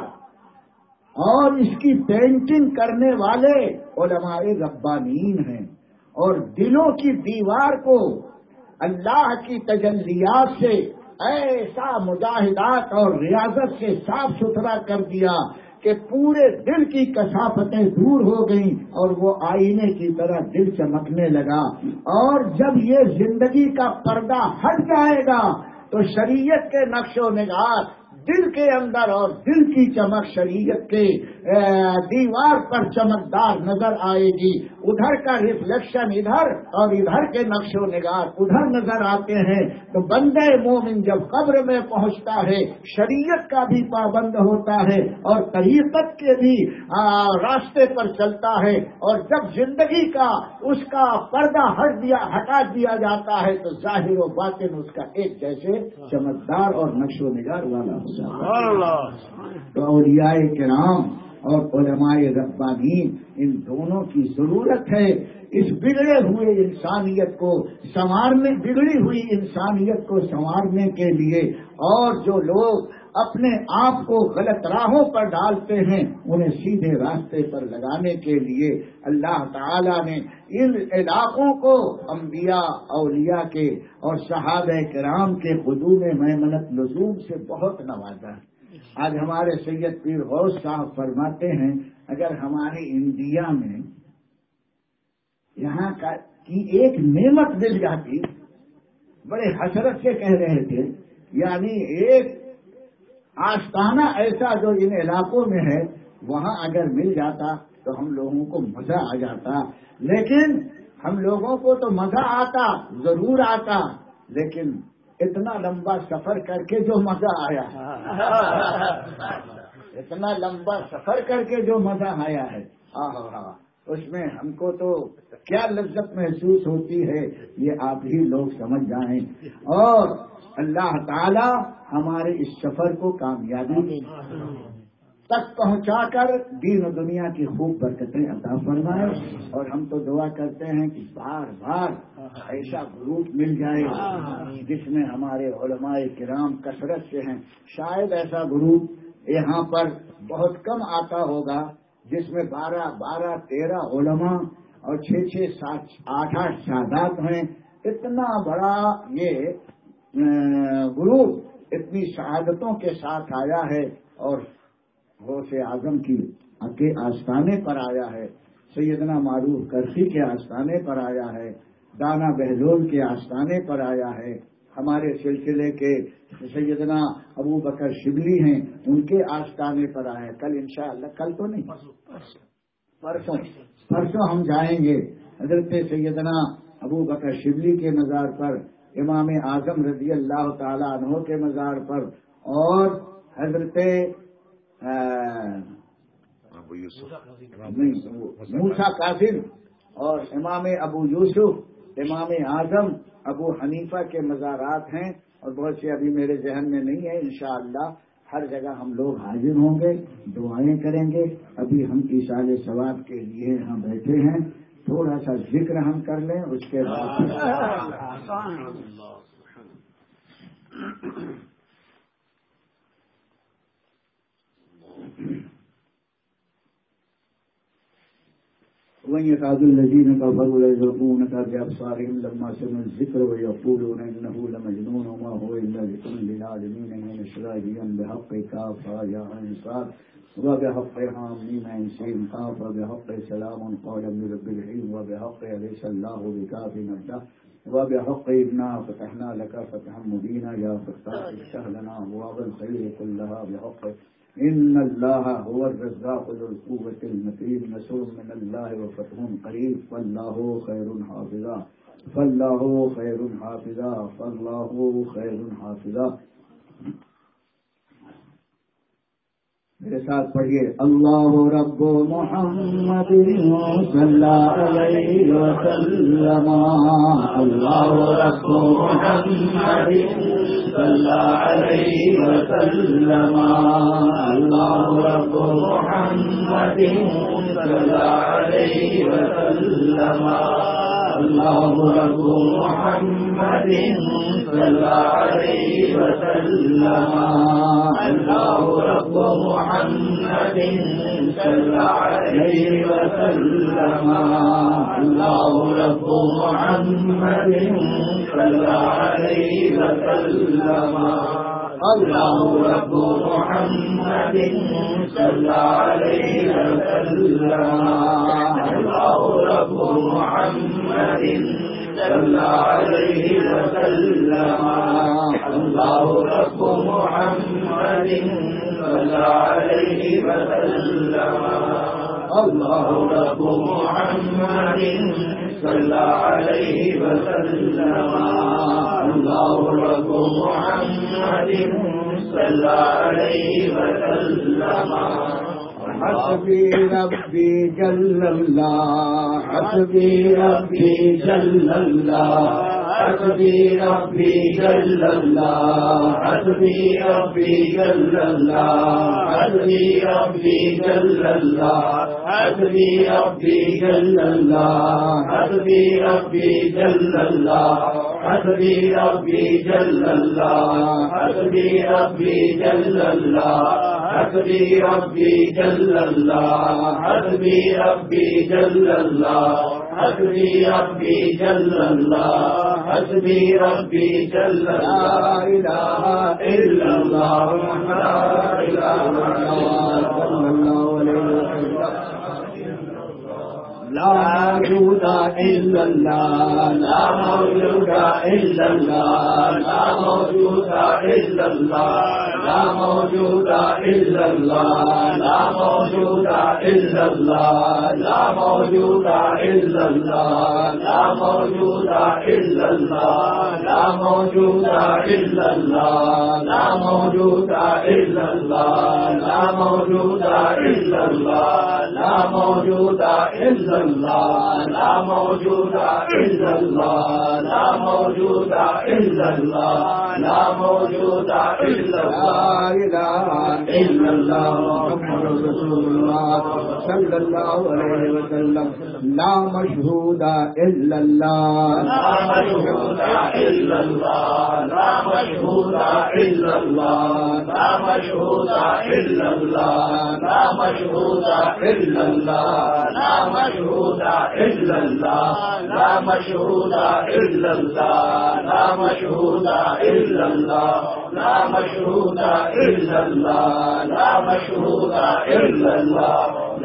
اور اس کی پینٹنگ کرنے والے علماء ربانیین ہیں، اور دلوں کی دیوار کو اللہ کی تجلیات سے ایسا مجاہدات اور ریاضت سے صاف ستھرا کر دیا کہ پورے دل کی کثافتیں دور ہو گئیں اور وہ آئینے کی طرح دل چمکنے لگا. اور جب یہ زندگی کا پردہ ہٹ جائے گا تو شریعت کے نقش و نگار دل کے اندر اور دل کی چمک شریعت کے دیوار پر چمکدار نظر آئے گی. ادھر کا ریفلیکشن ادھر اور ادھر کے نقش و نگار ادھر نظر آتے ہیں. تو بندے مومن جب قبر میں پہنچتا ہے شریعت کا بھی پابند ہوتا ہے اور طریقت کے بھی راستے پر چلتا ہے، اور جب زندگی کا اس کا پردہ ہٹا دیا جاتا ہے تو ظاہر و باطن اس کا ایک جیسے چمکدار اور نقش و نگار والا ہو جاتا ہے. تو اولیاء کرام اور علماء ربانیین ان دونوں کی ضرورت ہے اس بگڑے ہوئے انسانیت کو سنوارنے، بگڑی ہوئی انسانیت کو سنوارنے کے لیے. اور جو لوگ اپنے آپ کو غلط راہوں پر ڈالتے ہیں انہیں سیدھے راستے پر لگانے کے لیے اللہ تعالیٰ نے ان علاقوں کو انبیاء اولیاء کے اور صحابہ کرام کے قدوم میمنت لزوم سے بہت نوازا ہے. آج ہمارے سید پیر غوث صاحب فرماتے ہیں اگر ہمارے انڈیا میں یہاں کی ایک نعمت مل جاتی، بڑے حسرت سے کہہ رہے تھے، یعنی ایک آستانہ ایسا جو ان علاقوں میں ہے وہاں اگر مل جاتا تو ہم لوگوں کو مزہ آ جاتا. لیکن ہم لوگوں کو تو مزہ آتا، ضرور آتا، لیکن اتنا لمبا سفر کر کے جو مزہ آیا اتنا لمبا سفر کر کے جو مزہ آیا ہے اس میں ہم کو تو کیا لذت محسوس ہوتی ہے یہ آپ ہی لوگ سمجھ جائیں. اور اللہ تعالی ہمارے اس سفر کو کامیابی تک پہنچا کر دین و دنیا کی خوب برکتیں عطا فرمائے. اور ہم تو دعا کرتے ہیں کہ بار بار ایسا گروپ مل جائے جس میں ہمارے علماء کرام کثرت سے ہیں. شاید ایسا گروپ یہاں پر بہت کم آتا ہوگا جس میں 12-13 علماء اور 6-6, 7-8 سادات ہیں. اتنا بڑا یہ گروپ اتنی شہادتوں کے ساتھ آیا ہے اور غوث اعظم کی کے آستانے پر آیا ہے، سیدنا معروف کرخی کے آستانے پر آیا ہے، دانا بہلول کے آستانے پر آیا ہے، ہمارے سلسلے کے سیدنا ابو بکر شبلی ہیں ان کے آستانے پر آیا ہے۔ کل انشاءاللہ، کل تو نہیں، پرسوں ہم جائیں گے حضرت سیدنا ابو بکر شبلی کے مزار پر، امام اعظم رضی اللہ تعالی عنہ کے مزار پر، اور حضرت موسیٰ کاظم اور امام ابو یوسف، امام اعظم ابو حنیفہ کے مزارات ہیں، اور بہت سے ابھی میرے ذہن میں نہیں ہے، انشاءاللہ ہر جگہ ہم لوگ حاضر ہوں گے، دعائیں کریں گے۔ ابھی ہم ایصال ثواب کے لیے یہاں بیٹھے ہیں، تھوڑا سا ذکر ہم کر لیں، اس کے بعد وَيَقَعُدُ الَّذِينَ كَفَرُوا لَيُزْلِقُونَكَ بِأَبْصَارِهِمْ لَمَّا سَمِعُوا الذِّكْرَ وَيَقُولُونَ إِنَّهُ لَمَجْنُونٌ وَمَا هُوَ إِلَّا ذِكْرٌ لِّلْعَالَمِينَ يَشْرَعُ بِحَقِّ كَافَ يَا عَيْنُ صَادٍ وَبِحَقِّ حَامِيمَ عَيْنُ سِينٌ قَافَ وَبِحَقِّ سَلَامٌ قَوْلًا مِّن رَّبٍّ رَّحِيمٍ وَبِحَقِّ أَلَيْسَ اللَّهُ بِكَافٍ عَبْدَهُ وَبِحَقِّ إِنَّا فَتَحْنَا لَكَ فَتْحًا مُّبِينًا يَا فَتَّاحُ افتح لنا أبواب الخير كلها بحق إن الله هو الرزاق ذو القوة المتين نصر من الله وفتح قريب فالله خير حافظا فالله خير حافظا فالله خير حافظا۔ میرے ساتھ پڑھیے، اللہ رب محمد صلی علیہ وسلم، اللہ رب محمد صلی علیہ وسلم، اللہ رب محمد صلی علیہ وسلم، اللہ رب محمد صلی علیہ وسلم، اللہ رب محمد صلی علیہ وسلم، اللہ رب محمد صلی علیہ وسلم، اللہ رب محمد صلی علیہ وسلم، اللہ رب محمد صلی علیہ وسلم، اللہ رب محمد صلی علیہ وسلم، اللہ رب محمد صلی علیہ وسلم، اللہ رب محمد صلی علیہ وسلم۔ حسبی ربی جل اللہ، حسبی ربی جل اللہ، حسبی ربی جل اللہ، حسبی ربی جل اللہ، حسبی ربی جل اللہ، حسبی ربی جل اللہ، حسبی ربی جل اللہ، حسبی ربی جل اللہ، حسبی ربی جل اللہ، حسبی ربی جل اللہ، حسبی ربی جل اللہ، حسبی ربی جل اللہ، حسبی ربی جل اللہ، لا الہ الا اللہ لا الہ الا اللہ صلی اللہ علیہ وسلم، لا موجود الا اللہ، لا موجود الا اللہ، لا موجود الا اللہ، لا موجود الا اللہ، لا موجود الا اللہ، لا موجود الا اللہ، لا موجود الا اللہ، لا موجود الا اللہ، لا موجود الا اللہ، لا موجود الا اللہ، لا موجود الا اللہ، لا موجود الا اللہ، لا موجود الا اللہ، لا موجود الا اللہ، لا الہ الا اللہ محمد رسول اللہ صلی اللہ علیہ وسلم، لا مشہود الا اللہ، لا مشہود الا اللہ، لا مشہود الا اللہ، لا مشہود الا اللہ، لا مشہود الا اللہ، لا مشہود الا اللہ، لا مشہود الا اللہ، لا مشہود الا اللہ، لا مشہود الا اللہ، لا مشہود الا اللہ،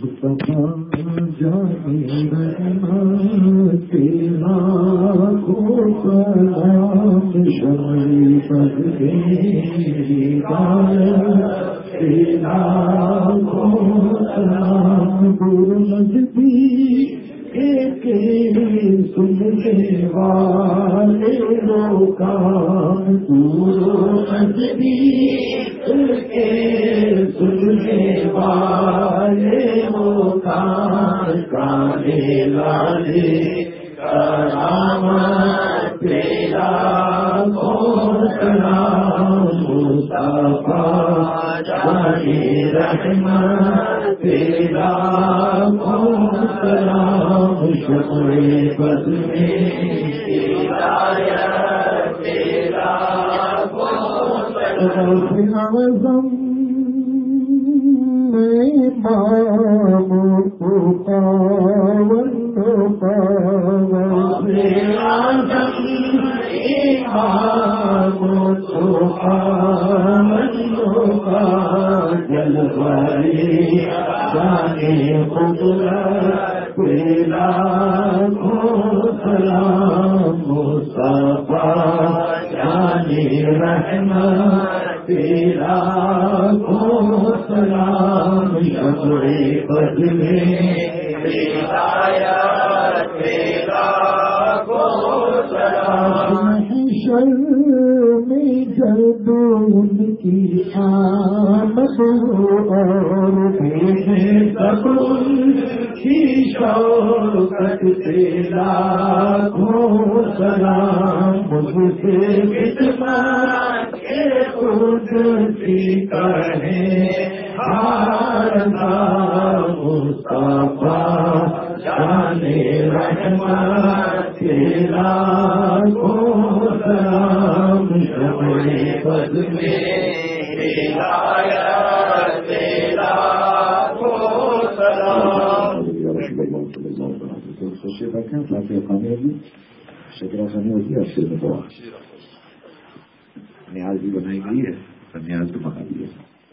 نیاز بھی بنائی گئی ہے اور نیاز بھی بنا دی ہے.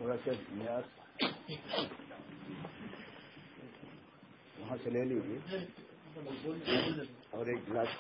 وہاں سے لے لیجیے اور ایک گلاس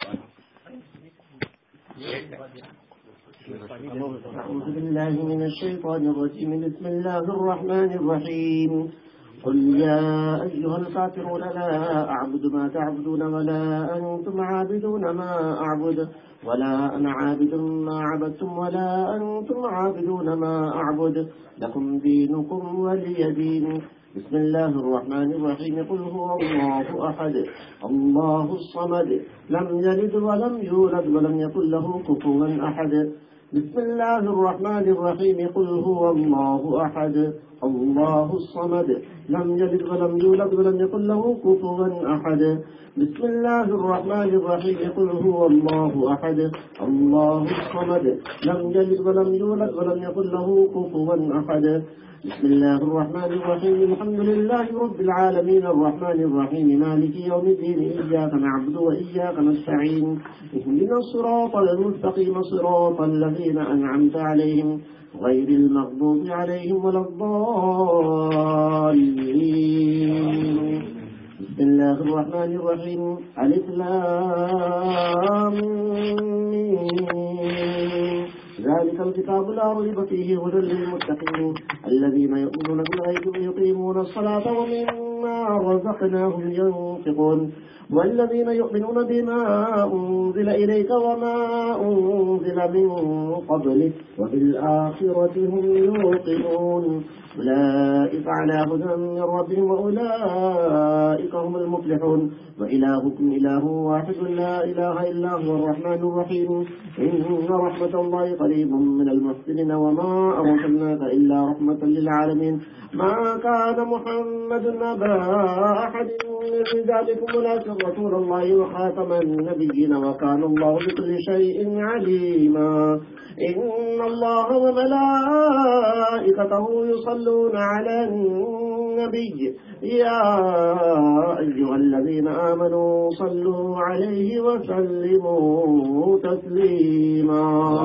پانی. أعوذ بالله من الشيطان الرجيم. بسم الله الرحمن الرحيم. قل يا أيها الكافرون لا أعبد ما تعبدون ولا أنتم عابدون ما أعبد ولا أنا عابد ما عبدتم ولا أنتم عابدون ما أعبد لكم دينكم ولي دين. بسم الله الرحمن الرحيم. قل هو الله أحد الله الصمد لم يلد ولم يولد ولم يكن له كفوا أحد. بسم الله الرحمن الرحيم. قل هو الله أحد الله الصمد لم يلد ولم يولد ولم يكن له كفوا أحد. بسم الله الرحمن الرحيم. قل هو الله أحد الله الصمد لم يلد ولم يولد ولم يكن له كفوا أحد. بسم الله الرحمن الرحيم. الحمد لله رب العالمين الرحمن الرحيم مالك يوم الدين. إياك نعبد وإياك نستعين. اهدنا الصراط المستقيم صراط الذين أنعمت عليهم غير المغضوب عليهم ولا الضالين. بسم الله الرحمن الرحيم. ألف لام ميم. ذلك الكتاب لا ريب فيه هدى للمتقين الذين يؤمنون بالغيب ويقيمون الصلاة ومما رزقناهم ينفقون والذين يؤمنون بما أنزل إليك وما أنزل من قبلك وبالآخرة هم يوقنون. أولئك على هدى من ربهم وأولئك هم المفلحون. وإلهكم إله واحد لا إله إلا هو الرحمن الرحيم. إن رحمة الله قريب من المحسنين وما أرسلناك إلا رحمة للعالمين. ما كان محمد أبا أحد من رجالكم ولكن رسول الله وخاتم النبيين وكان الله بكل شيء عليما. إن الله وملائكته يصلون على النبي يا أيها الذين آمنوا صلوا عليه وسلموا تسليما.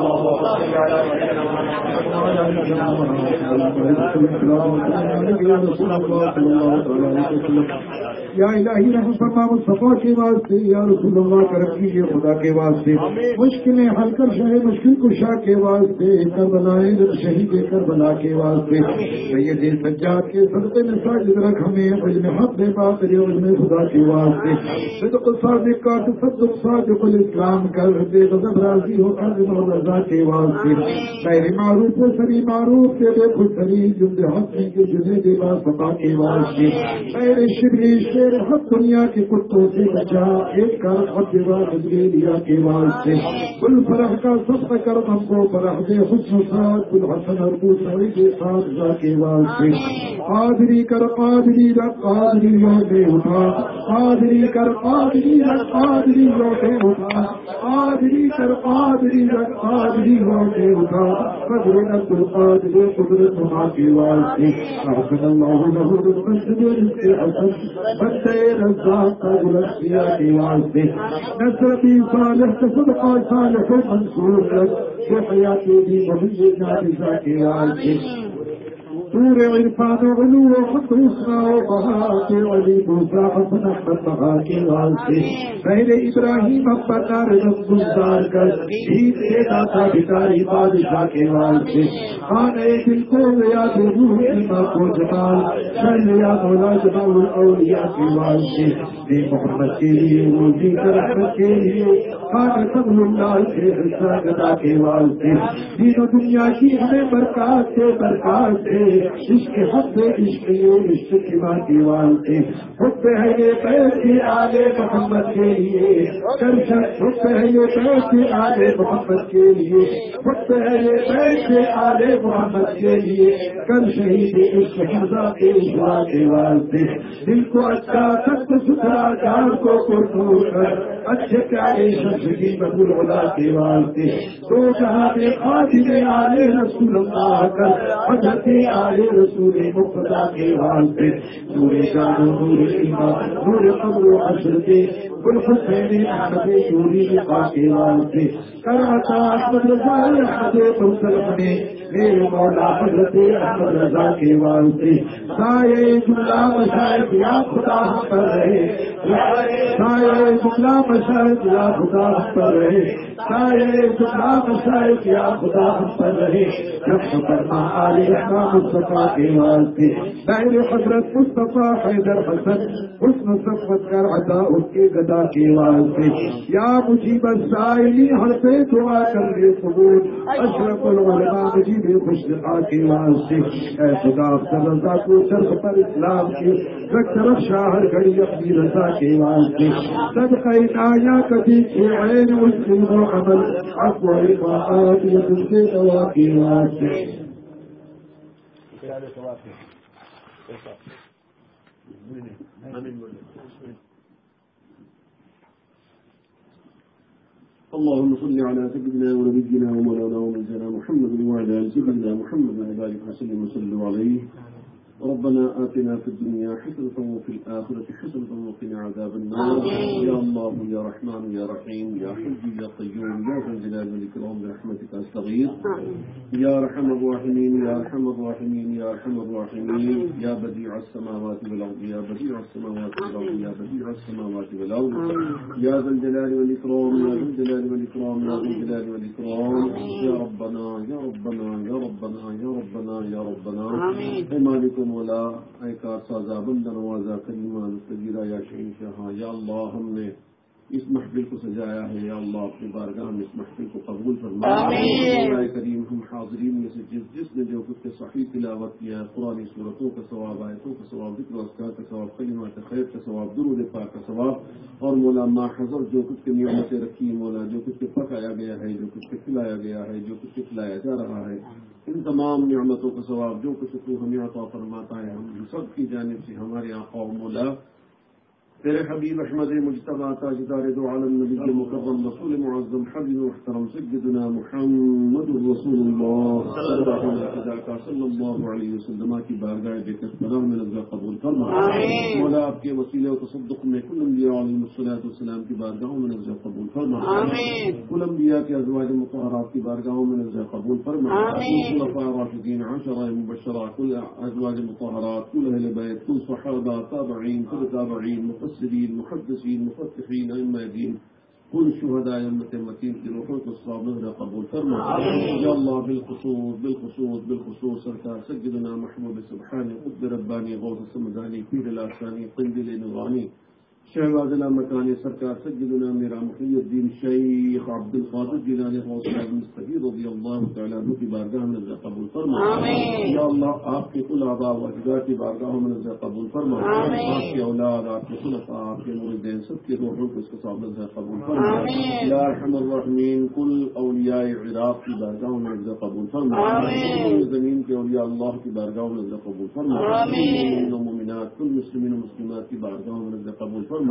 یا الہی رحم فرما مصطفیٰ کے واسطے، یا رسول اللہ کرم کیجیے خدا کے واسطے، مشکلیں حل کر شاہ مشکل کشا کے واسطے، کربلا شہید کربلا کے واسطے، سید سجاد کے صدقے میں ساجد رکھ ہمیں، علم حق دے بات علم خدا کے واسطے، صدق صادق کا تصدق صادق الاسلام کر دے، غضب راضی ہو کر رضا کے واسطے، غیر معروف و سری معروف سے بے خود سری جند حق میں کے جنے دے باسطہ کے واسطے، غیر شبلی شیر حق دنیا کے کتوں سے بچا، ایک کر حق دیوا لیا کے واسطے، کل فرح کا سب کر ہم کو فرح دے، حسن ساتھ کل حسن اور کو سوئی کے ساتھ جا کے واسطے، قادری کر قادری رکھ قادری لوٹے اٹھا، قادری کر قادری رکھ قادری لوٹے اٹھا، قادری کر قادری رکھ قادری لوٹے اٹھا، قدر عبد القادر قدرت ماں کے واسطے، احسن اللہ له المسجد رزق حسن بندے رزاق کا بلند کیا کے واسطے، نصرتی صالح صدقہ صالح منصور رکھ، جو حیاتی بھی مہیے نابزہ کے واسطے، نور عرفان و علو و فقر اسنا و بہا کے ولی دوسرا حسن احمد بہا کے واسطے، غیر ابراہیم اپنا رزق گزار کر عید کے داتا بھکاری بادشاہ کے واسطے، خانے دل کو لیا دے روح ایما کو جمال کر لیا مولا جمال الاولیاء کے واسطے، بے محمد کے لیے روزی کر رحمت کے لیے خان فضل اللہ سے حصہ گدا کے واسطے، دین و دنیا کی ہمیں برکات سے برکات سے، عشق حق عشق عشق کی ماں کی واسطے، حب ہے یہ بیت آل محمد کے لیے، حب ہے یہ بیت آل محمد کے لیے، حب ہے یہ بیت آل محمد کے لیے، کل شہید عشق حضا کے شعا کے واسطے، دل کو اچھا سخت ستھرا جان کو پرنور کر اچھے پیارے شخص کی بدل خدا کے واسطے، دو جہاں میں خادم آل رسول اللہ کر حضرت آل رسول مقتدا کے واسطے، نور جان و نور ایمان نور قبر و عشرت گل حسین احمد چوری لقا کے واسطے، کر عطا احمد رضا احمد مرسل نے میرے مولا حضرت احمد رضا کے واسطے، سایہ جملہ مشاہد یا خدا ہم پر رہے، سایہ جملہ مشاہد یا خدا ہم پر رہے، سایہ جملہ مشاہد یا خدا ہم پر رہے، رحم فرما آل احمد مصطفیٰ کے واسطے، دائر حضرت مصطفیٰ حیدر حسن حسن صفت کر عطا اس کے گدا کے واسطے، یا مجیب السائلی ہر پہ دعا کر لے قبول اشرف العلماء مجیب خوش لقا کے واسطے، اے خدا افضل رضا کو چرخ پر اسلام کے رکھ رکشا ہر گھڑی اپنی رضا کے واسطے، صدقہ نایا کبھی کے عین مسلم و عمل افو عافیت سے دعا کے واسطے۔ اللهم صل على سيدنا ونبينا ومولانا ومولانا محمد وعلى آل سيدنا محمد وبارك وسلم وصلوا عليه. ربنا آتنا في الدنيا حسنة وفي الآخرة حسنة وقنا عذاب النار. يا الله يا رحمن يا رحيم يا حي يا قيوم يا ذا الجلال والإكرام برحمتك أستغيث. يا أرحم الراحمين يا أرحم الراحمين يا أرحم الراحمين يا بديع السماوات والأرض يا بديع السماوات والأرض يا بديع السماوات والأرض يا ذا الجلال والإكرام يا ذا الجلال والإكرام يا ذا الجلال والإكرام. يا ربنا يا ربنا يا ربنا يا ربنا يا ربنا اے مالک مولا، اے کار سازا بندہ نوازا کریمہ مستجیرہ یا شہین شاہ، یا اللہ ہم نے اس محفل کو سجایا ہے، یا اللہ اپنی بارگاہ میں اس محفل کو قبول فرما. مولا کریم ہم حاضرین میں سے جس نے جو کچھ صحیح تلاوت کیا ہے، قرآن صورتوں کا ثواب، آیتوں کا ثواب، ذکر و اذکار کا ثواب، کلمات خیر کا ثواب، درود پاک کا ثواب، اور مولا ما حضر جو کچھ کی نعمتیں رکھی، مولا جو کچھ کے پکایا گیا ہے، جو کچھ کے کھلایا گیا ہے، جو کچھ کے کھلایا جا رہا ہے، ان تمام نعمتوں کا ثواب جو کچھ تو ہمیں عطا فرماتا ہے، ہم سب کی جانب سے ہمارے آقا و مولا تیرے حبیب احمد مجتبی تاجدار دو عالم نبی مکرم رسول معظم حبیب محترم سیدنا محمد رسول اللہ صلی اللہ علیہ وسلم کی بارگاہ بے کرم میں نظر قبول فرما. مولا آپ کے وسیلے و تصدق میں کل انبیاء علیہ الصلوۃ والسلام کی بارگاہوں میں نظر قبول فرما. کل انبیاء کے ازواج مطہرات کی بارگاہوں میں نظر قبول فرما. خلفاء راشدین عشرہ مبشرہ کل ازواج مطہرات کل اہل بیت کل صحابہ تابعین کل تابعین مفسرین محدثین مفتحین ائمہ دین کل شہداء امت متین کی روحوں کو ثواب نظر قبول فرما. یا اللہ بالخصوص سرکار سیدنا محمود سبحانی قطب ربانی غوث سمدانی پیر الاسانی قندیل نورانی شہباز مکانی سرکار سیدنا میرا محی الدین شیخ عبد القادر جیلانی غوث مستفید رضی اللہ تعالیٰ عنہ کی بارگاہ میں نظر قبول فرما. یا اللہ آپ کے کل آباء و اجداد کی بارگاہوں میں نظر قبول فرما. آپ کے اولاد آپ کے خلفاء آپ کے مریدین سب کے روحوں کو اس کے ساتھ نظر قبول فرما. یا ارحم الراحمین کل اولیاء عراق کی بارگاہوں میں نظر قبول فرما. زمین کے اولیاء اللہ کی بارگاہوں میں نظر قبول فرما. مومنین و مومنات کل مسلمین و مسلمات کی بارگاہوں میں نظر قبول فرما.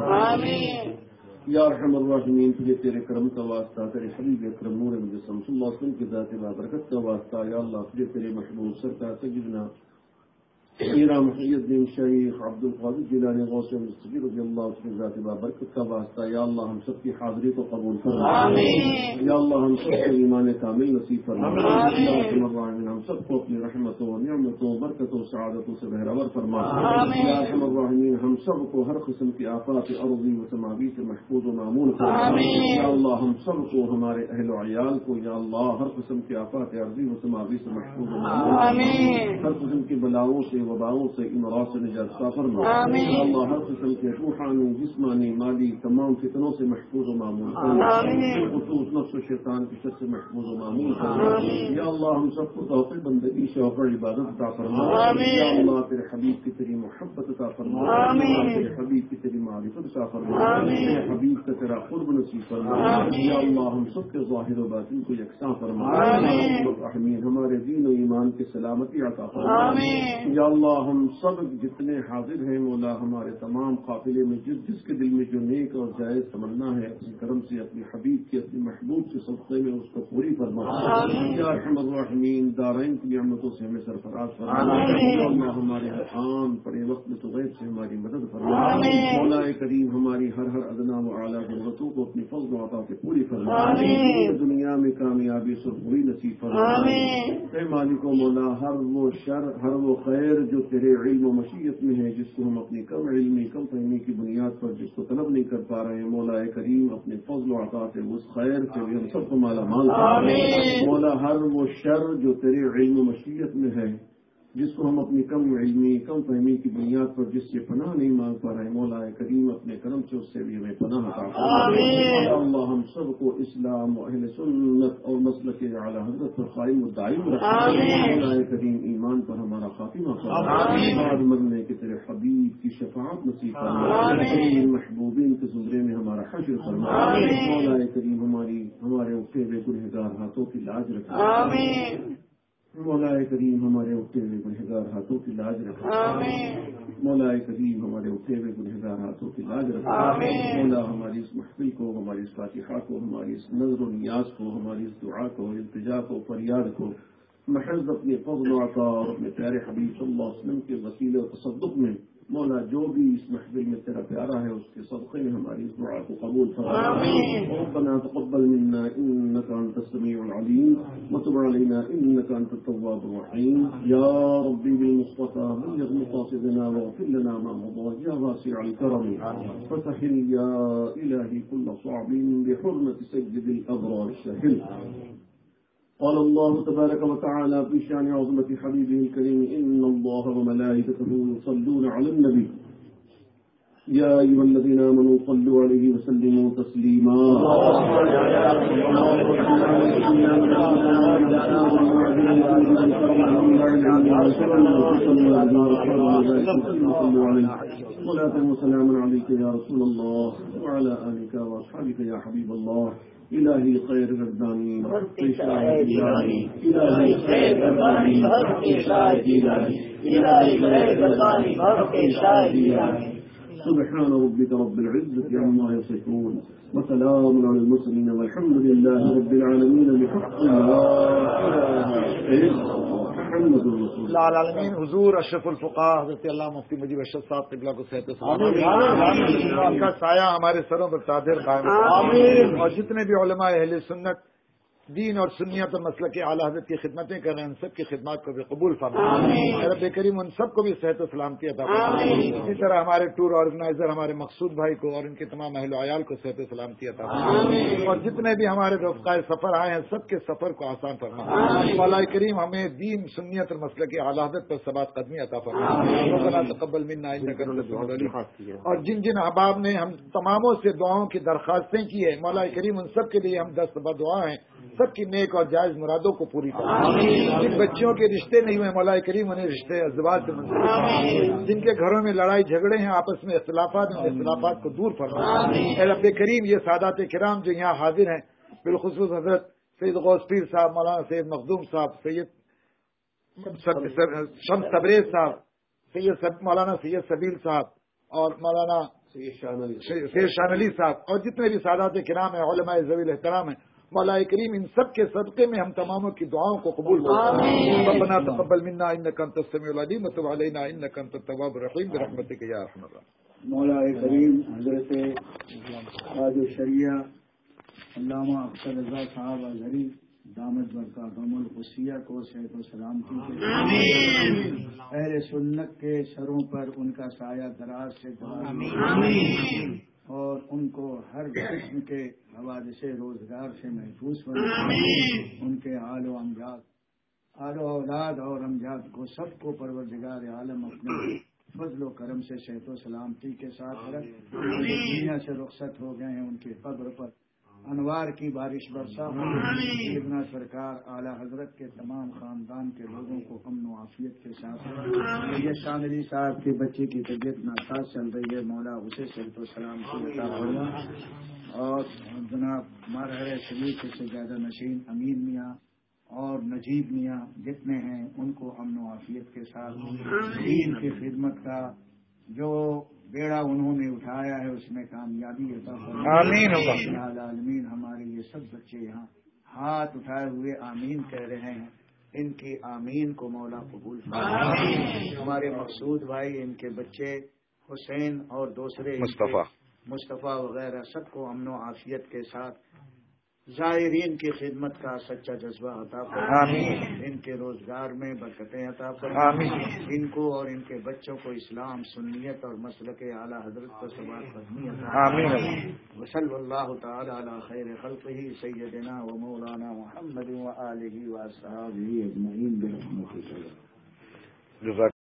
یا ارحم الراحمین تجھے تیرے کرم کا واسطہ تیرے حبیب اکرم نور مجسم صلی اللہ علیہ وسلم کی ذات بابرکت کا واسطہ. یا اللہ تجھے تیرے محبوب سرکار سیدنا میرا محی الدین شیخ عبد القادر جیلانی غوث مستفید رضی اللہ عنہ کی ذات بابرکت کا واسطہ. یا اللہ ہم سب کی حاضری کو قبول فرما. یا اللہ ہم سب کو ایمان کامل نصیب فرما. یا ارحم الراحمین ہم سب کو اپنی رحمتوں نعمتوں برکتوں سعادتوں سے بہرور فرما. یا ارحم الراحمین ہم سب کو ہر قسم کی آفات ارضی و سماوی سے محفوظ و معمون فرما. یا اللہ ہم سب کو ہمارے اہل و عیال کو یا اللہ ہر قسم کی آفات ارضی و سماوی سے محفوظ و معمون فرما. ہر قسم کی بلاؤں سے وباؤں سے امراض سے نجات عطا فرما. یا اللہ ہر قسم کے روحانی جسمانی مالی تمام فتنوں سے محفوظ و معمول فرما. خصوص نفس و شیطان کی شر سے محفوظ و معمول فرما. یا اللہ ہم سب کو توفیق بندگی شوق اور عبادت عطا فرما. یا اللہ تیرے حبیب کی تیری محبت عطا فرما. تیرے حبیب کی تیری معرفت عطا فرما. تیرے حبیب کا تیرا قرب نصیب فرما. یا اللہ ہم سب کے ظاہر و باطن کو یکساں فرما. ہمارے دین و ایمان کی سلامتی عطا فرما. یا اللہ ہم سب جتنے حاضر ہیں مولا ہمارے تمام قافلے میں جس کے دل میں جو نیک اور جائز تمنا ہے اپنے کرم سے اپنے حبیب کے اپنے محبوب کے صدقے میں اس کو پوری فرما. یا ارحم الراحمین دارین کی نعمتوں سے ہمیں سرفراز فرما. یا اللہ ہمارے آن پڑے وقت میں تو غیب سے ہماری مدد فرما. مولا کریم ہماری ہر ادنا و اعلیٰ ضرورتوں کو اپنی فضل و عطا سے پوری فرما. دنیا میں کامیابی سرخوئی نصیب فرما. اے مالک و مولا ہر وہ شر ہر وہ خیر جو تیرے علم و مشیت میں ہے جس کو ہم اپنی کم علمی کم فہمی کی بنیاد پر جس کو طلب نہیں کر پا رہے ہیں مولا کریم اپنے فضل و عطا سے اس خیر سے بھی ہم سب کو مالا مال کر. مولا ہر وہ شر جو تیرے علم و مشیت میں ہے جس کو ہم اپنی کم علمی کم فہمی کی بنیاد پر جس سے پناہ نہیں مانگ پا رہے ہیں مولا کریم اپنے کرم سے اس سے بھی ہمیں پناہ عطا فرما. یا اللہ ہم سب کو اسلام و اہل سنت اور مسلک اعلی حضرت پر قائم و دائم رکھنا. مولا کریم ایمان پر ہمارا خاتمہ فرما. مرنے کے تیرے حبیب کی شفاعت نصیب فرما. محبوبین کے زمرے میں ہمارا حشر فرما. مولا کریم ہمارے اٹھے ہوئے گنہگار ہاتھوں کی لاج رکھنا. مولا کریم ہمارے اٹھے ہوئے گنہگار ہاتھوں کی لاج رکھنا. مولا کریم ہمارے اٹھے ہوئے گنہگار ہاتھوں کی لاج رکھنا. مولا ہماری اس محفل کو ہماری اس فاتحہ کو ہماری اس نظر و نیاز کو ہماری اس دعا کو التجا کو فریاد کو محض اپنے فضل و عطا اور اپنے پیارے حبیب صلی اللہ علیہ وسلم کے وسیلے و تصدق میں مولا جو بھی اس محفل میں تیرا پیارا ہے اس کے صدقے میں ہماری اس دعا کو قبول فرما. ربنا تقبل منا انك انت السميع العليم وتب علينا انك انت التواب الرحيم. يا ربي بالمصطفى بلغ مقاصدنا واغفر لنا ما مضى يا واسع الكرم. فسهل يا الهي كل صعب بحرمة سيد الابرار السهل. قال الله تبارك وتعالى في شان عظمة حبيبه الكريم إن الله وملائكته يصلون على النبي يا أيها الذين آمنوا صلوا عليه وسلموا تسليما. صلاة وسلام عليك يا رسول الله وعلى آلك وأصحابك يا حبيب الله. الہی خیر گردانی الہی خیر گردانی الہی خیر گردانی سبحان ربك رب العزة عما يصفون وسلام على المرسلين والحمد لله رب العالمين بحق لا إله إلا الله محمد رسول اللہ العالمین. حضور اشرف الفقاہ حضرت اللہ مفتی مجیب اشرف صاحب قبلہ کو صحت و سلامت ان کا سایہ ہمارے سروں پر قادر قائم رہے. اور جتنے بھی علماء اہل سنت دین اور سنیت اور مسلک اعلیٰ حضرت کی خدمتیں کر رہے ہیں ان سب کی خدمات کو بھی قبول فرمائے. رب کریم ان سب کو بھی صحت و سلامتی عطا فرمائے. اسی طرح ہمارے ٹور آرگنائزر ہمارے مقصود بھائی کو اور ان کے تمام اہل و عیال کو صحت و سلامتی عطا فرمائے. اور جتنے بھی ہمارے رفقائے سفر آئے ہیں سب کے سفر کو آسان فرمائے. مولا کریم ہمیں دین سنیت اور مسلک اعلیٰ حضرت پر ثبات قدمی عطا فرمائے. ربنا تقبل منا انک انت السمیع العلیم. اور جن جن احباب نے ہم تماموں سے دعاؤں کی درخواستیں کی ہے مولا کریم ان سب کے لیے ہم دست بدعا ہیں. سب کی نیک اور جائز مرادوں کو پوری فرمائے. جن بچوں کے رشتے نہیں ہوئے مولا کریم انہیں رشتے ازواج سے منظور فرمائے. جن کے گھروں میں لڑائی جھگڑے ہیں آپس میں اختلافات ہیں اختلافات کو دور فرمائے. اے رب کریم یہ سادات کرام جو یہاں حاضر ہیں بالخصوص حضرت سید غوث پیر صاحب مولانا سید مخدوم صاحب سید شمس تبریز صاحب مولانا سید سبیل صاحب اور مولانا سید شاہ علی صاحب اور جتنے بھی سادات کرام ہیں علماء ذوی الاحترام ہیں مولا کریم ان سب کے صدقے میں ہم تماموں کی دعاؤں کو قبول فرمائے. ربنا تقبل منا انک انت السمیع العلیم وتب علینا انک انت التواب الرحیم برحمتک یا ارحم الراحمین. مولا کریم حضرت تاج الشریعہ علامہ اختر رضا صاحب ازہری دامت برکاتہم القدسیہ کو صحت و سلامتی کے اہل سنت کے سروں پر ان کا سایہ دراز سے اور ان کو ہر قسم کے حوادث روزگار سے محفوظ فرمائے. ان کے آل و اولاد اور امجاد کو سب کو پروردگار عالم اپنے فضل و کرم سے صحت و سلامتی کے ساتھ رکھ. دنیا سے رخصت ہو گئے ہیں ان کے قبر پر انوار کی بارش برسا. سیدنا سرکار اعلیٰ حضرت کے تمام خاندان کے لوگوں کو امن و عافیت کے ساتھ یہ شاہ علی صاحب کے بچے کی طبیعت ناساز چل رہی ہے مولا اسے صحت و سلامتی عطا فرما. اور جناب مارہر شریف سے زیادہ نشین امین میاں اور نجیب میاں جتنے ہیں ان کو امن و عافیت کے ساتھ دین کی خدمت کا جو بیڑا انہوں نے اٹھایا ہے اس میں کامیابی عطا فرمائے. آمین. ہمارے یہ سب بچے یہاں ہاتھ اٹھائے ہوئے آمین کہہ رہے ہیں ان کی آمین کو مولا قبول فرمائے. ہمارے مقصود بھائی ان کے بچے حسین اور دوسرے مصطفیٰ وغیرہ سب کو امن و عافیت کے ساتھ زائرین کی خدمت کا سچا جذبہ عطا فرمائے. ان کے روزگار میں برکتیں عطا فرمائے. ان کو اور ان کے بچوں کو اسلام سنیت اور مسلک اعلیٰ حضرت پر ثبات قدمی عطا فرمائے. وصلی اللہ تعالی علی خیر خلقہ سیدنا و مولانا محمد و آلہ و اصحابہ اجمعین برحمتہ.